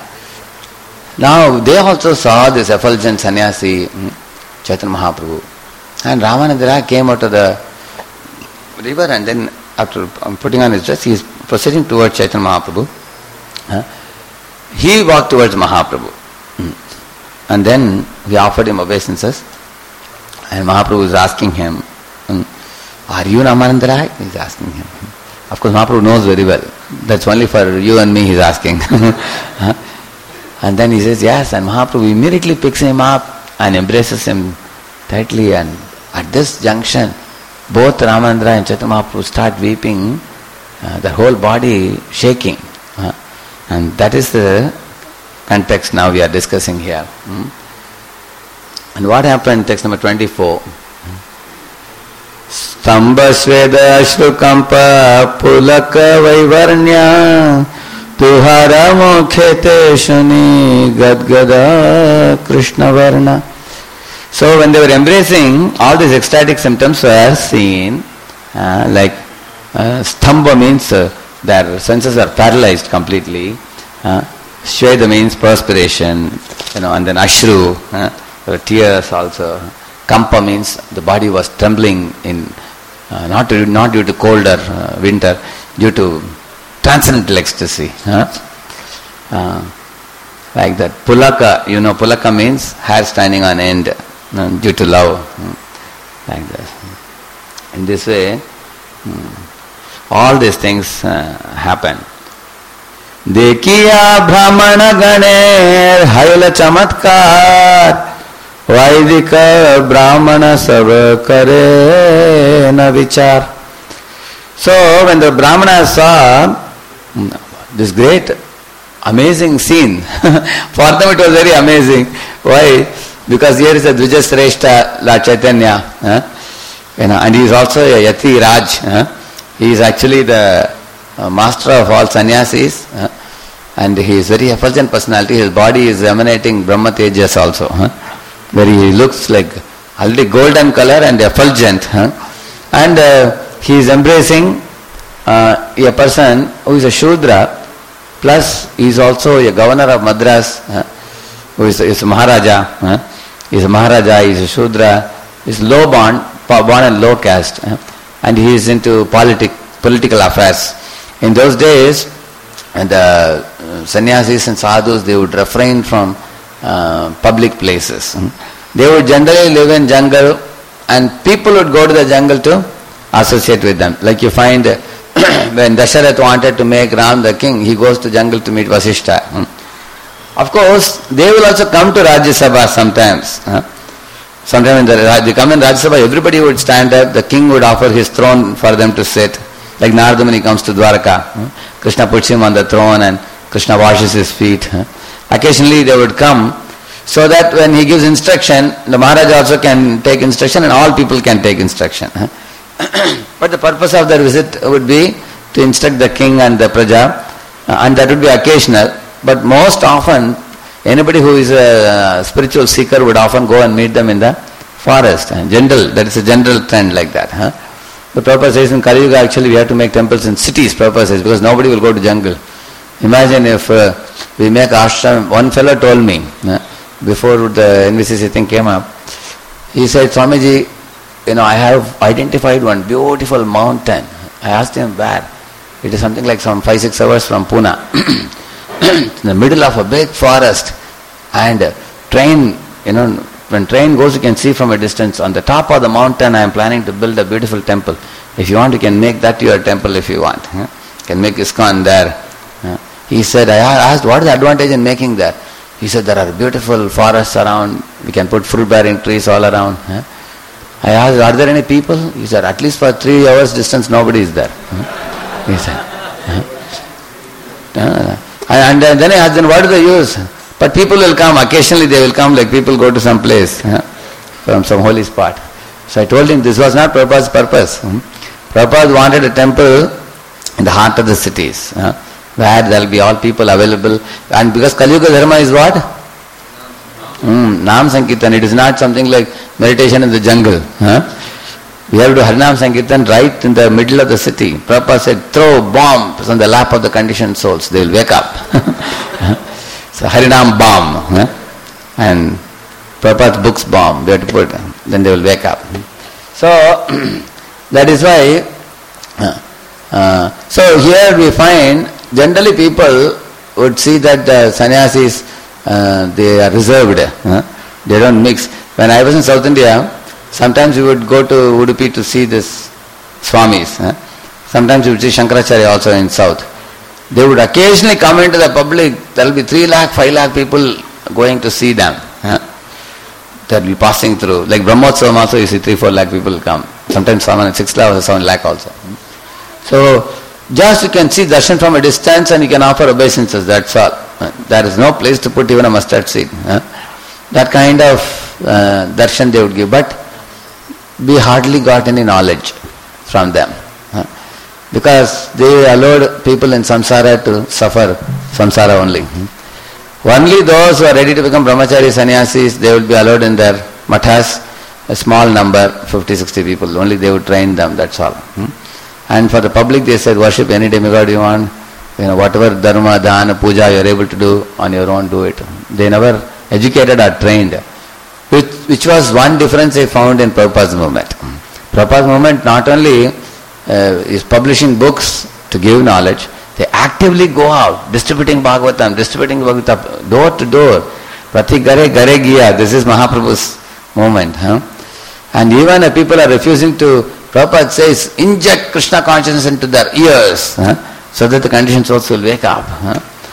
Now they also saw this effulgent sannyasi, Chaitanya Mahaprabhu. And Ramanandra came out of the river, and then after putting on his dress, he is proceeding towards Chaitanya Mahaprabhu. He walked towards Mahaprabhu. And then he offered him obeisances. And Mahaprabhu is asking him, are you Ramanandra? He is asking him. Of course, Mahaprabhu knows very well. That's only for you and me he is asking. And then he says, yes. And Mahaprabhu immediately picks him up and embraces him tightly. And at this junction, both Ramanandra and Chaitanya Mahaprabhu start weeping, their whole body shaking. And that is the context now we are discussing here. And what happened, text number 24? Stamba Sveda Shrukampa Pulaka Vaivarnya Tuhara Mukhete Shuni Gadgada Krishna Varna. So when they were embracing, all these ecstatic symptoms were seen, like Stamba means their senses are paralyzed completely. Shveda means perspiration, and then Ashru, there were tears also. Kampa means the body was trembling in, not due to cold or winter, due to transcendental ecstasy. Like that. Pulaka, Pulaka means hair standing on end due to love. Like that. In this way, all these things happen. Dekiya Brahmana Ganer Hayala Chamatkar Vaidika Brahmana Sava Kare Na Vichar. So when the Brahmanas saw this great amazing scene, for them it was very amazing. Why? Because here is a Dvijasreshta Lord Chaitanya, and he is also a Yati Raj. He is actually the master of all sannyasis, and he is very effulgent personality. His body is emanating Brahma Tejas also. Where he looks like already golden color and effulgent. And he is embracing a person who is a Shudra, plus he is also a governor of Madras, who is a Maharaja. He is a Maharaja, he is a Shudra, he is low born and low caste, and he is into political affairs. In those days, the sannyasis and sadhus, they would refrain from public places. They would generally live in jungle, and people would go to the jungle to associate with them. Like you find when Dasharatha wanted to make Ram the king, he goes to jungle to meet Vasishta. Of course, they will also come to Rajya Sabha sometimes. Sometimes when they come in Rajya Sabha, everybody would stand up, the king would offer his throne for them to sit. Like Narada when he comes to Dwaraka, Krishna puts him on the throne and Krishna washes his feet. Occasionally they would come, so that when he gives instruction, the Maharaj also can take instruction and all people can take instruction. But the purpose of their visit would be to instruct the king and the praja, and that would be occasional. But most often, anybody who is a spiritual seeker would often go and meet them in the forest. That is a general trend like that. The Prabhupada says in Kali Yuga, actually we have to make temples in cities, Prabhupada says, because nobody will go to jungle. Imagine if we make ashram. One fellow told me, before the NVCC thing came up, he said, Swamiji, I have identified one beautiful mountain. I asked him where. It is something like some 5-6 hours from Pune. In the middle of a big forest, and train, when train goes you can see from a distance. On the top of the mountain I am planning to build a beautiful temple. If you want you can make that your temple if you want. You can make ISKCON there. He said, I asked, what is the advantage in making that? He said, there are beautiful forests around, we can put fruit bearing trees all around. I asked, are there any people? He said, at least for 3 hours distance nobody is there. He said. And then I asked, then what do they use? But people will come, occasionally they will come, like people go to some place, from some holy spot. So I told him this was not Prabhupada's purpose. Prabhupada wanted a temple in the heart of the cities, where there will be all people available. And because Kali Yuga Dharma is what? Nam Sankirtan. It is not something like meditation in the jungle. We have to do Harinam Sankirtan right in the middle of the city. Prabhupada said, throw bombs on the lap of the conditioned souls. They will wake up. So Harinam bomb. And Prabhupada's books bomb. They have to put, then they will wake up. So that is why, so here we find, generally people would see that the sannyasis, they are reserved. They don't mix. When I was in South India, sometimes we would go to Udupi to see this Swamis. Sometimes we would see Shankaracharya also in South. They would occasionally come into the public. There will be 3 lakh, 5 lakh people going to see them. They will be passing through. Like Brahmotsavam also you see 3-4 lakh people come. Sometimes 6 lakh or 7 lakh also. So just you can see darshan from a distance and you can offer obeisances, that's all. There is no place to put even a mustard seed. That kind of darshan they would give. But we hardly got any knowledge from them. Because they allowed people in samsara to suffer samsara only. Only those who are ready to become brahmachari sannyasis, they will be allowed in their mathas, a small number, 50-60 people. Only they would train them, that's all. And for the public they said, worship any demigod you want. Whatever dharma, dana, puja you are able to do on your own, do it. They never educated or trained. Which was one difference I found in Prabhupada's movement. Prabhupada's movement not only is publishing books to give knowledge, they actively go out, distributing Bhagavatam, door to door. Prati gare gare giya, this is Mahaprabhu's movement. And even if people are refusing to, Prabhupada says, inject Krishna consciousness into their ears, so that the conditioned souls will wake up.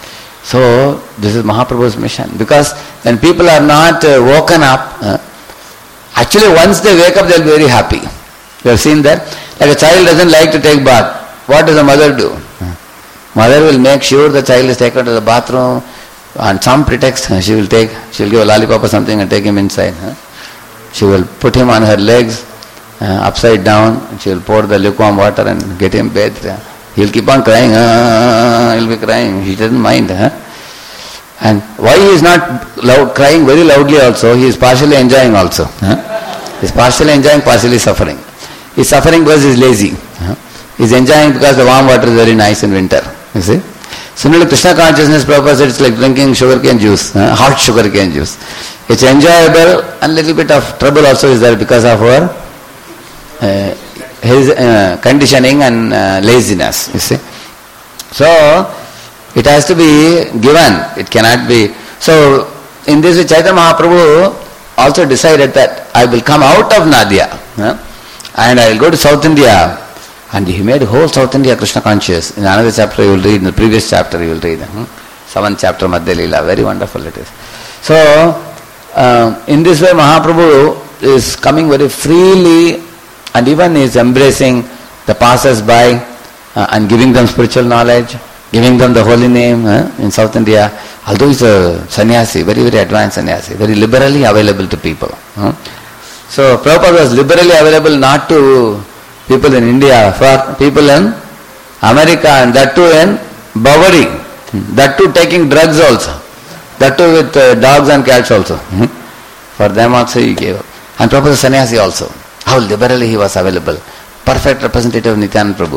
So this is Mahaprabhu's mission. Because when people are not woken up, actually once they wake up, they will be very happy. You have seen that? Like a child doesn't like to take bath. What does the mother do? Mother will make sure the child is taken to the bathroom on some pretext. She will give a lollipop or something and take him inside. She will put him on her legs upside down. She will pour the lukewarm water and get him bathed. He'll keep on crying. He'll be crying. He doesn't mind. And why he is not crying very loudly also, he is partially enjoying also. He is partially enjoying, partially suffering. He is suffering because he is lazy. He is enjoying because the warm water is very nice in winter. You see? Similarly, Krishna consciousness purpose, it's like drinking sugarcane juice, hot sugarcane juice. It's enjoyable and little bit of trouble also is there because of our his conditioning and laziness. You see? So, it has to be given. It cannot be. So, in this way, Chaitanya Mahaprabhu also decided that I will come out of Nadia and I will go to South India. And he made whole South India Krishna conscious. In another chapter you will read, in the previous chapter you will read. 7th chapter Madhya Leela. Very wonderful it is. So, in this way Mahaprabhu is coming very freely and even is embracing the passers-by and giving them spiritual knowledge, giving them the holy name in South India. Although he is a sannyasi, very, very advanced sannyasi, very liberally available to people. So, Prabhupada was liberally available not to people in India, for people in America, and that too in Bavary, that too taking drugs also, that too with dogs and cats also. For them also he gave up. And Prabhupada was sannyasi also. How liberally he was available. Perfect representative of Nityananda Prabhu.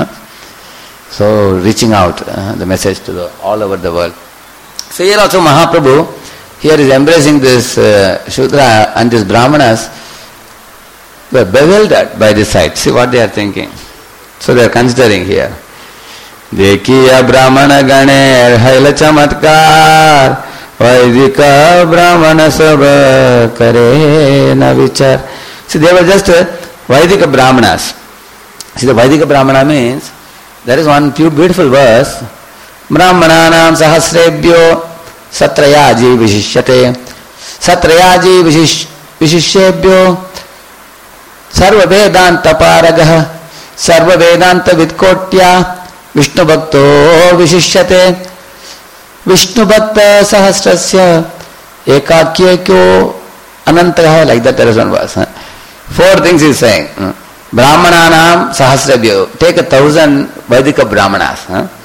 So reaching out the message to all over the world. So here also Mahaprabhu, here is embracing this Shudra and these Brahmanas. They are bewildered by this sight. See what they are thinking. So they are considering here. Dekhiya Brahmana Ganer Haila Chamatkar Vaidika Brahmana Sabha Kare Na Vichar. See, they were just Vaidika Brahmanas. See, the Vaidika Brahmana means, there is one beautiful verse. Brahmananam sahasrebhyo satrayaji vishishyate satrayaji vishishyebhyo sarva vedanta paragah sarva vedanta vidkotya vishnu bhakto vishishyate vishnu bhakta sahasrasya ekakyekyo anantah. Like that there is one verse. 4 things he is saying. Brahmananam sahasrabhyo. Take 1,000 Vaidika Brahmanas.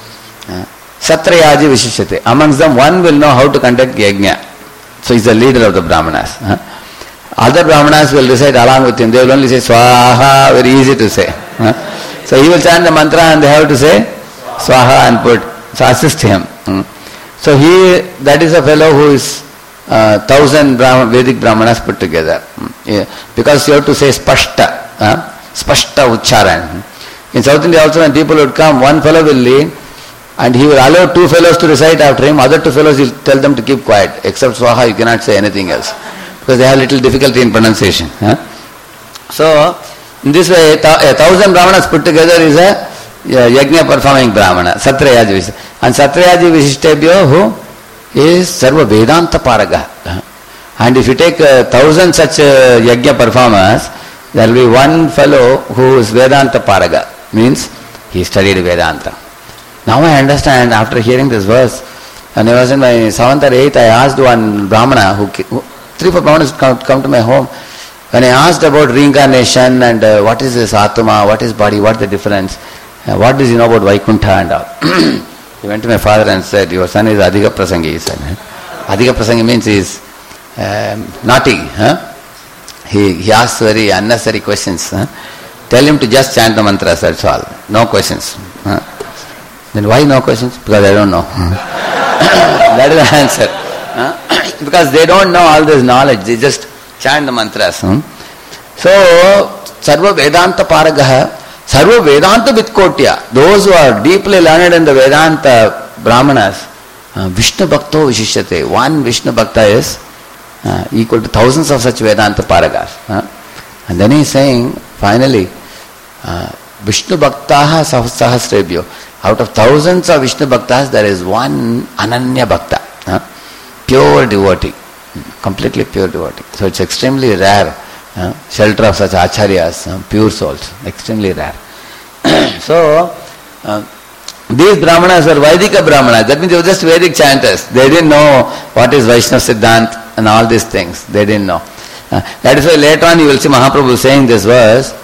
Satrayaji vishishyate. Amongst them one will know how to conduct yajna. So he is the leader of the Brahmanas. Other Brahmanas will recite along with him. They will only say Swaha, very easy to say. So he will chant the mantra and they have to say Swaha and put. So assist him. So that is a fellow who is 1,000 Vedic Brahmanas put together. Because you have to say Spashta. Spashta Ucharan. In South India also when people would come, one fellow will lead and he will allow 2 fellows to recite after him. Other 2 fellows he will tell them to keep quiet. Except Swaha, you cannot say anything else. Because they have little difficulty in pronunciation. So, in this way, 1,000 Brahmanas put together is a yajna performing Brahmana, Satrayaji Vishishtebhyo. And Satrayaji Vishishtebhyo, who is Sarva Vedanta Paraga. And if you take 1,000 such yajna performers, there will be one fellow who is Vedanta Paraga. Means, he studied Vedanta. Now I understand, after hearing this verse, when I was in my 7th or 8th, I asked one Brahmana, 3-4 Brahmanas come to my home. When I asked about reincarnation and what is this Atma, what is body, what is the difference, what does he know about Vaikuntha and all. He went to my father and said, your son is Adhika Prasangi. He said, Adhika Prasangi means he is naughty. He asks very unnecessary questions. Tell him to just chant the mantras, that's all. No questions. Then why no questions? Because I don't know. That is the answer. Because they don't know all this knowledge, they just chant the mantras. So, Sarva Vedanta Paragaha, Sarva Vedanta Vidkotya, those who are deeply learned in the Vedanta Brahmanas, Vishnu Bhakto Vishishyate, one Vishnu Bhakta is equal to thousands of such Vedanta Paragas. And then he is saying, finally, Vishnu Bhaktaha Sahasrebhyo, Out of thousands of Vishnu Bhaktas, there is one Ananya Bhakta, pure devotee, completely pure devotee. So it's extremely rare, shelter of such acharyas, pure souls, extremely rare. So, these Brahmanas were Vaidika Brahmanas, that means they were just Vedic chanters. They didn't know what is Vaishnava Siddhant and all these things. They didn't know. That is why later on you will see Mahaprabhu saying this verse,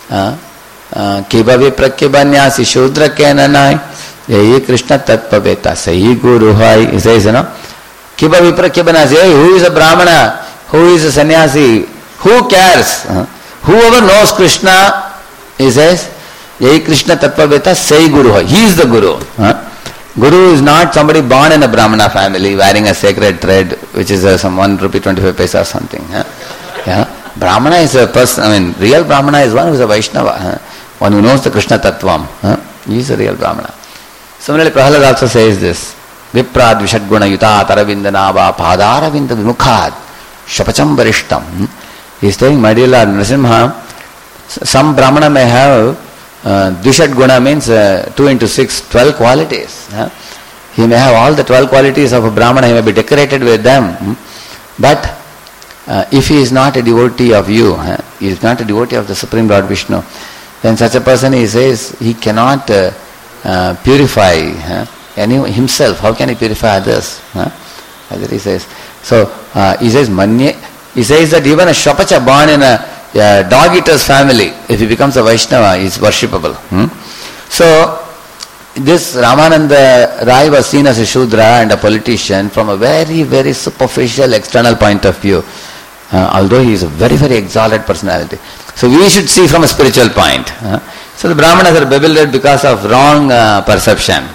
Kiba viprakyabanyasi shudra kenanai yehi Krishna tatpaveta sahi guru hai. He says, Kiba viprakyabanyasi, who is a Brahmana, who is a sannyasi, who cares? Whoever knows Krishna, he says, yehi Krishna tatpaveta sahi guru hai. He is the guru. Guru is not somebody born in a Brahmana family wearing a sacred thread, which is some 1 rupee 25 paisa or something. Brahmana is a person, real Brahmana is one who is a Vaishnava, one who knows the Krishna Tattvam. He is a real Brahmana. Similarly, Prahalad also says this, Viprad Vishadguna Yuta Taravindanava Padaravinda Vimukhad Shapacham Varishtam. He is saying, my dear Lord Narasimha, some Brahmana may have Dvishad Guna means 2 into 6, 12 qualities. He may have all the 12 qualities of a Brahmana, he may be decorated with them. But if he is not a devotee of you, he is not a devotee of the Supreme Lord Vishnu, then such a person, he says, he cannot purify himself. How can he purify others? As he says. So he says, he says that even a Shapacha born in a dog-eater's family, if he becomes a Vaishnava, he is worshipable. So, this Ramananda Rai was seen as a Shudra and a politician from a very, very superficial external point of view. Although he is a very, very exalted personality. So, we should see from a spiritual point. So, the Brahmanas are bewildered because of wrong perception.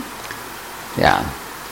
Yeah.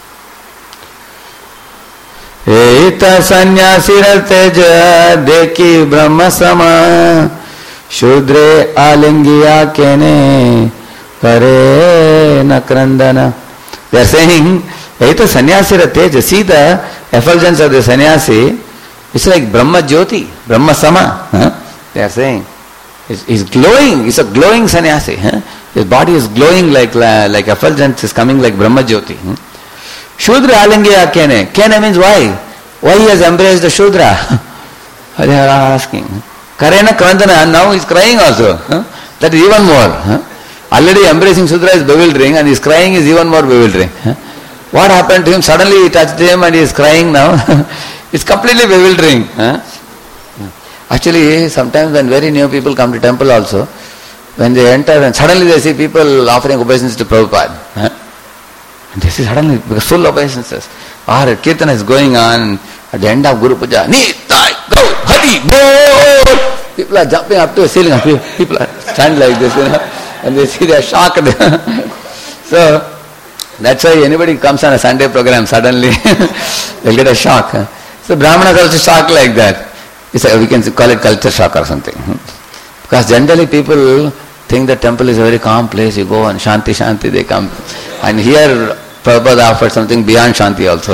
Eta sannyasira teja deki brahma sama shudre alingya kene kare nakrandana. They are saying, Eta sannyasira teja, see the effulgence of the sannyasi, it's like Brahma Jyoti, Brahma sama. They are saying, it's glowing, it's a glowing sannyasi. His body is glowing like effulgence is coming like Brahma Jyoti. Shudra alingya kene. Kene means why? Why he has embraced the Shudra? They are asking. Karena krandana, now he is crying also. That is even more. Already embracing Shudra is bewildering and his crying is even more bewildering. What happened to him? Suddenly it touched him and he is crying now. It's completely bewildering. Actually, sometimes when very new people come to temple also, when they enter and suddenly they see people offering obeisance to Prabhupada. And they see suddenly, because full obeisances. Or Kirtana is going on at the end of Guru Puja. Nitai, go, Hari, Bol! People are jumping up to the ceiling. People are standing like this, and they see they are shocked. So, that's why anybody comes on a Sunday program, suddenly they'll get a shock. So, Brahmanas also shocked like that. We can call it culture shock or something. Because generally people think the temple is a very calm place. You go and Shanti, they come. And here Prabhupada offered something beyond Shanti also.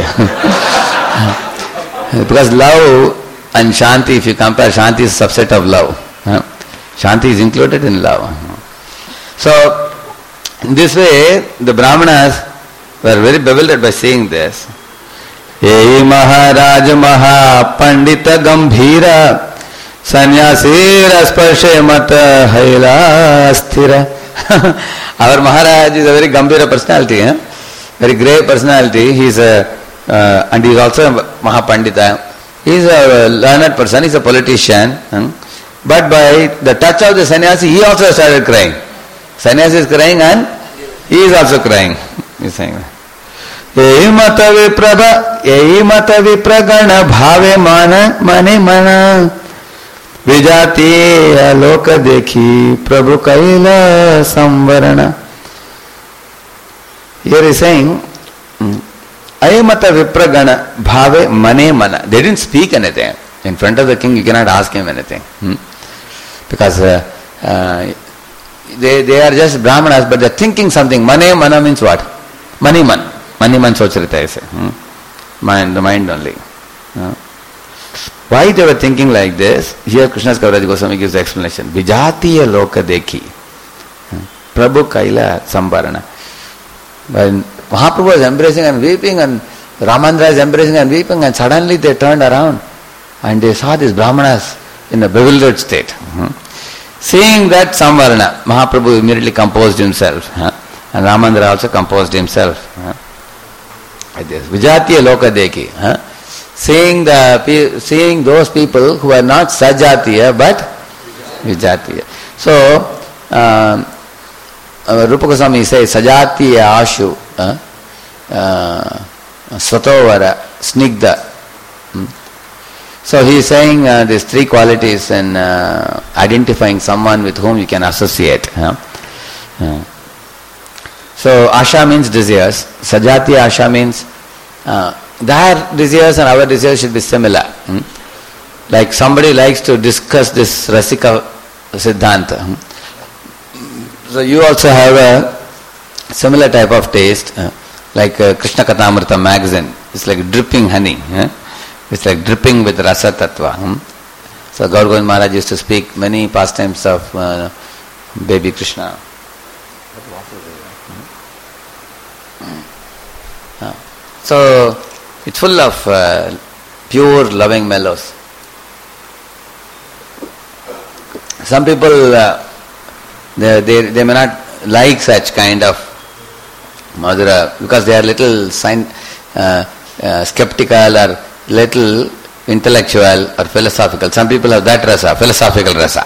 Because love and Shanti, if you compare, Shanti is a subset of love. Shanti is included in love. So, in this way, the Brahmanas were very bewildered by seeing this. Ei Maharaj Maha Pandita Gambhira Sanyasira Sparshe Mata Haila Sthira. Our Maharaj is a very Gambhira personality, very grave personality. He is and he is also a Mahapandita. He is a learned person, he is a politician. But by the touch of the sannyasi, he also started crying. Sannyasi is crying and he is also crying. He is saying that. Ei mata vipragana bhave mane mana vijati aloka dekhi prabhu kaila samvarana. Here he is saying, Ei mata vipragana bhave mane mana. They didn't speak anything. In front of the king, you cannot ask him anything. Because they are just Brahmanas, but they are thinking something. Mane mana means what? Maniman. Maniman Socharita is mind, the mind only. Why they were thinking like this? Here Krishnadas Kaviraj Goswami gives the explanation. Vijatiya loka dekhi. Prabhu Kaila Sambarana. When Mahaprabhu was embracing and weeping, and Ramandra is embracing and weeping, and suddenly they turned around and they saw these Brahmanas in a bewildered state. Seeing that Samvarna, Mahaprabhu immediately composed himself, and Ramandra also composed himself. Vijatiya Lokadeki. Seeing those people who are not Sajatiya but Vijatiya. So, Rupa Goswami says, Sajatiya Ashu, Satovara, Snigdha. So he is saying these three qualities in identifying someone with whom you can associate. So Asha means desires. Sajatiya Asha means their desires and our desires should be similar. Like somebody likes to discuss this Rasika Siddhanta. So you also have a similar type of taste, like Krishna Kathamrita magazine. It's like dripping honey. It's like dripping with Rasa Tattva. So Gaur Govind Maharaj used to speak many pastimes of baby Krishna. So it's full of pure loving mellows. Some people they may not like such kind of Madhura because they are little skeptical or little intellectual or philosophical. Some people have that rasa, philosophical rasa.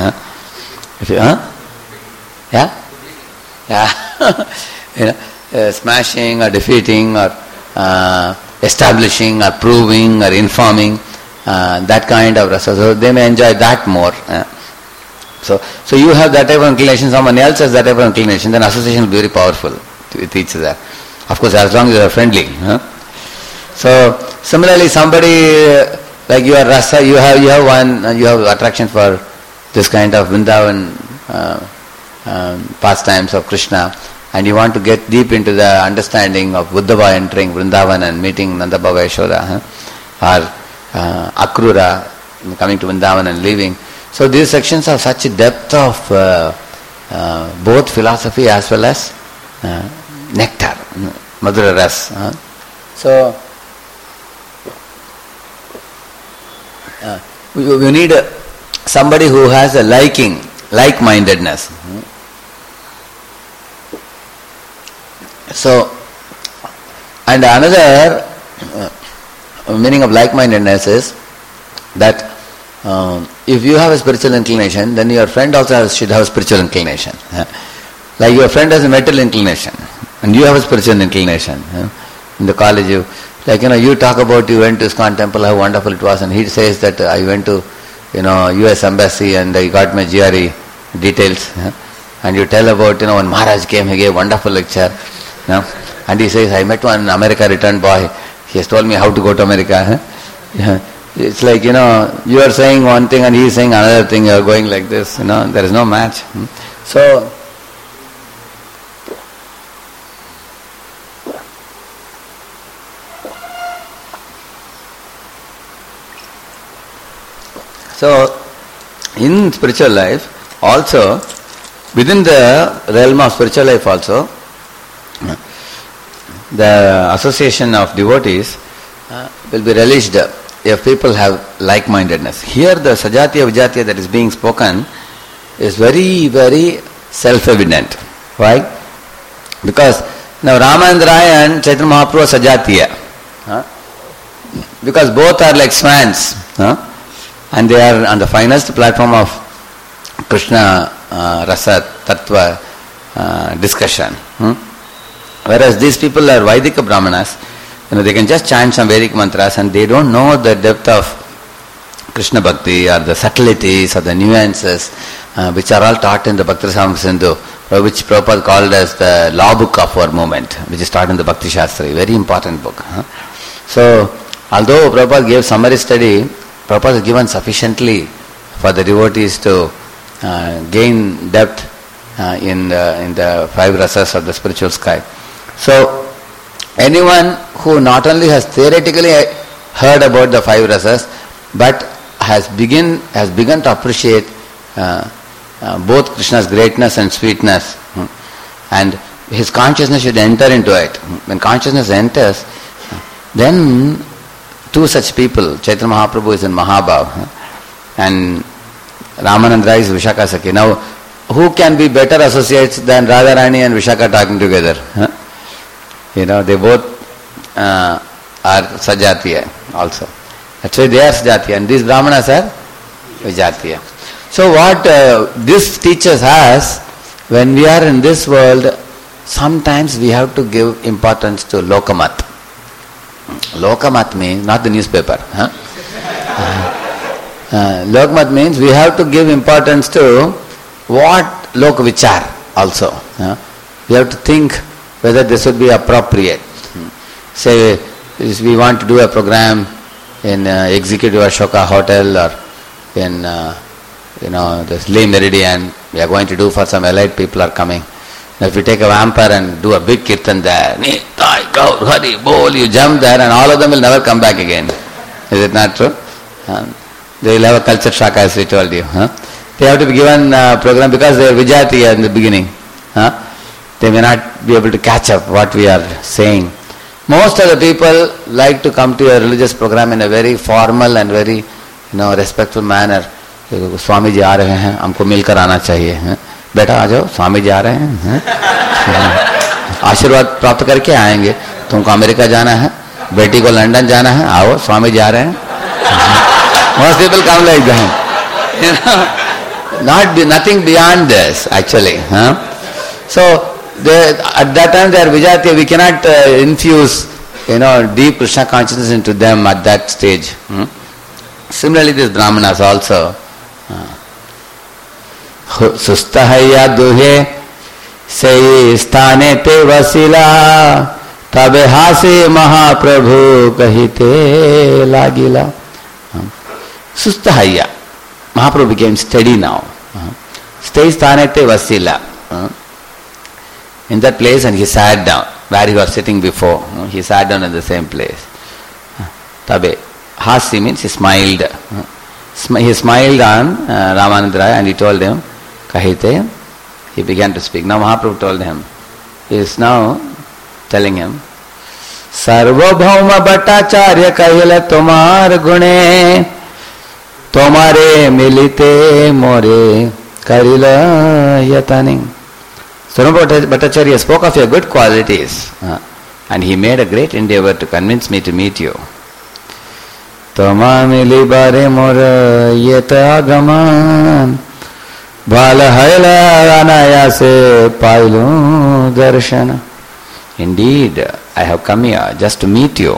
Smashing or defeating or establishing or proving or informing, that kind of rasa. So they may enjoy that more. So you have that type of inclination, someone else has that type of inclination, then association will be very powerful with each other. Of course, as long as you are friendly. So similarly, somebody like you are rasa, you have attraction for this kind of Vrindavan pastimes of Krishna, and you want to get deep into the understanding of Uddhava entering Vrindavan and meeting Nanda Baba Yashoda, or Akrura coming to Vrindavan and leaving. So these sections have such a depth of both philosophy as well as nectar, Madhura Ras. So we need somebody who has a like-mindedness. So, and another meaning of like-mindedness is that if you have a spiritual inclination, then your friend also should have a spiritual inclination. Like your friend has a mental inclination, and you have a spiritual inclination. In the college, you talk about you went to ISKCON temple, how wonderful it was, and he says that I went to US embassy and I got my GRE details, and you tell about when Maharaj came, he gave wonderful lecture, and he says I met one America returned boy, he has told me how to go to America. It's like you are saying one thing and he is saying another thing, you are going like this, there is no match. So, in spiritual life, also, within the realm of spiritual life also, the association of devotees will be relished if people have like-mindedness. Here the Sajatiya Vijatiya that is being spoken is very, very self-evident. Why? Because now Ramandra and Chaitanya Mahaprabhu are Sajatiya. Because both are like swans. And they are on the finest platform of Krishna Rasa Tattva discussion. Whereas these people are Vaidika Brahmanas, they can just chant some Vedic mantras and they don't know the depth of Krishna Bhakti or the subtleties or the nuances which are all taught in the Bhakti Rasamrita Sindhu, which Prabhupada called as the law book of our moment, which is taught in the Bhakti Shastri, very important book. So, although Prabhupada gave summary study, Prabhupada has given sufficiently for the devotees to gain depth in the five rasas of the spiritual sky. So, anyone who not only has theoretically heard about the five rasas, but has begun to appreciate both Krishna's greatness and sweetness, and his consciousness should enter into it. When consciousness enters, then two such people, Chaitanya Mahaprabhu is in Mahabhav and Ramananda Rai is Vishaka Sakhi. Now, who can be better associates than Radharani and Vishaka talking together? They both are Sajatiya also. That's why they are Sajatiya and these Brahmanas are Vijatiya. So what this teaches us, when we are in this world, sometimes we have to give importance to Lokamat. Lokamat means not the newspaper. Lokamat means we have to give importance to what Lokavichar also. We have to think whether this would be appropriate. Say, if we want to do a program in Executive Ashoka Hotel or in the Le Meridian, we are going to do for some elite people are coming. Now if we take a vampire and do a big kirtan there, Nitai, Gaur, Hari, Bol, you jump there and all of them will never come back again. Is it not true? They will have a culture shock as we told you. They have to be given a program because they are Vijatiya in the beginning. They may not be able to catch up what we are saying. Most of the people like to come to a religious program in a very formal and very respectful manner. Swami ji आ रहे हैं, हमको मिलकर आना चाहिए. बेटा आ जाओ, स्वामी जी आ रहे हैं, आशीर्वाद प्राप्त करके आएंगे. तुमको अमेरिका जाना है, बेटी को लंदन जाना है, आओ स्वामी जी आ रहे हैं. Most people come like that. Nothing beyond this actually. So at that time they are Vijatiya. We cannot infuse deep Krishna consciousness into them at that stage. Similarly, these Brahmanas also. Sustahaya duhe sei sthane te vasila tabe hase Mahaprabhu kahite lagila. Sustahaya. Mahaprabhu became steady now. Stay sthane te vasila. In that place, and he sat down where he was sitting before. He sat down in the same place. Tabe hasi means he smiled. He smiled on Ramananda Rai and he told him, Kahite. He began to speak. Now Mahaprabhu told him, he is now telling him, Sarvabhauma Bhattacharya kahila tomar gune tomare milite more karila yatani. Sarvabhauma Bhattacharya spoke of your good qualities and he made a great endeavor to convince me to meet you. Toma mili bare mor yeta agaman bhala haila anayase pailu darshana. Indeed, I have come here just to meet you.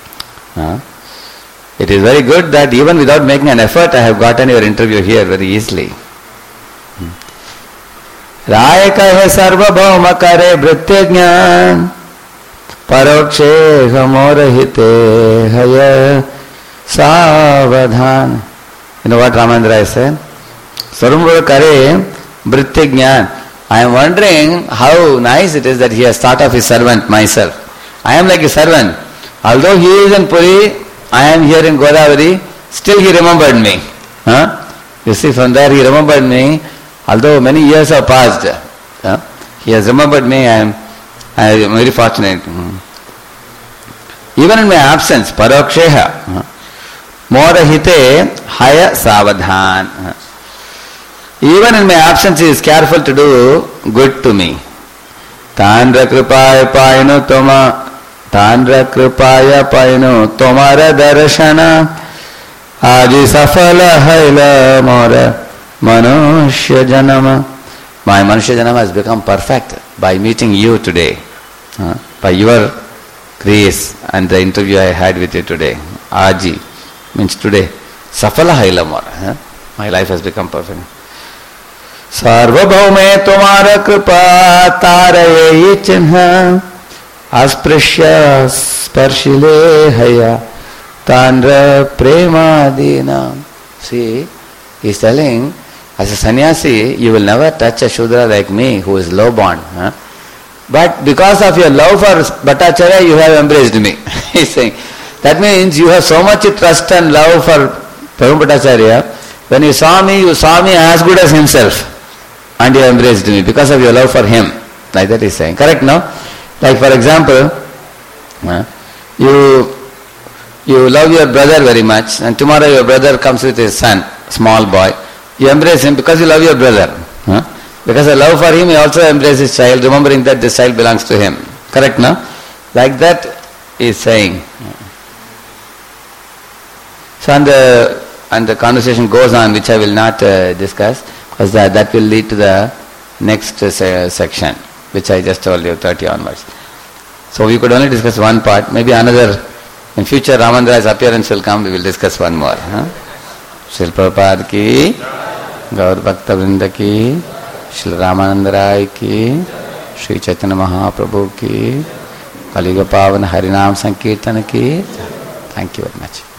It is very good that even without making an effort, I have gotten your interview here very easily. Rai kahe sarvabhauma kare bhritya jnana parokshe hamorahite haya savadhan. You know what Ramananda Rai said? Sarvabhauma kare bhritya jnana. I am wondering how nice it is that he has thought of his servant, myself. I am like a servant. Although he is in Puri, I am here in Godavari, still he remembered me. You see, from there he remembered me. Although many years have passed, he has remembered me. I am very fortunate. Even in my absence, paroksheha, morahite haya savadhan. Even in my absence, he is careful to do good to me. Tandra kripaya painu tomara darshana aji safala haila mora manushya janama. My manushya janama has become perfect by meeting you today, by your grace and the interview I had with you today. Aji means today. Safala haila mora. My life has become perfect. Sarvabhaume tomara kripa taraye chinha asprishya sparshile haya tandra premadina. See, he is telling, as a sannyasi, you will never touch a Shudra like me who is low born. But because of your love for Bhattacharya, you have embraced me. He is saying, that means you have so much trust and love for Prabhu Bhattacharya. When you saw me as good as himself. And you embraced me because of your love for him. Like that he's saying. Correct, no? Like for example, you love your brother very much, and tomorrow your brother comes with his son, small boy. You embrace him because you love your brother. Because of love for him, you also embrace his child, remembering that this child belongs to him. Correct, no? Like that he is saying. So and the conversation goes on, which I will not discuss, because that will lead to the next section, which I just told you, 30 onwards. So we could only discuss one part. Maybe another, in future Ramandra's appearance will come, we will discuss one more. Srila Prabhupada ki, Gaur Bhakta Vrinda ki, Srila Ramananda Rai ki, Sri Chaitanya Mahaprabhu ki, Kaliga Pavan Harinam Sankirtana ki. Thank you very much.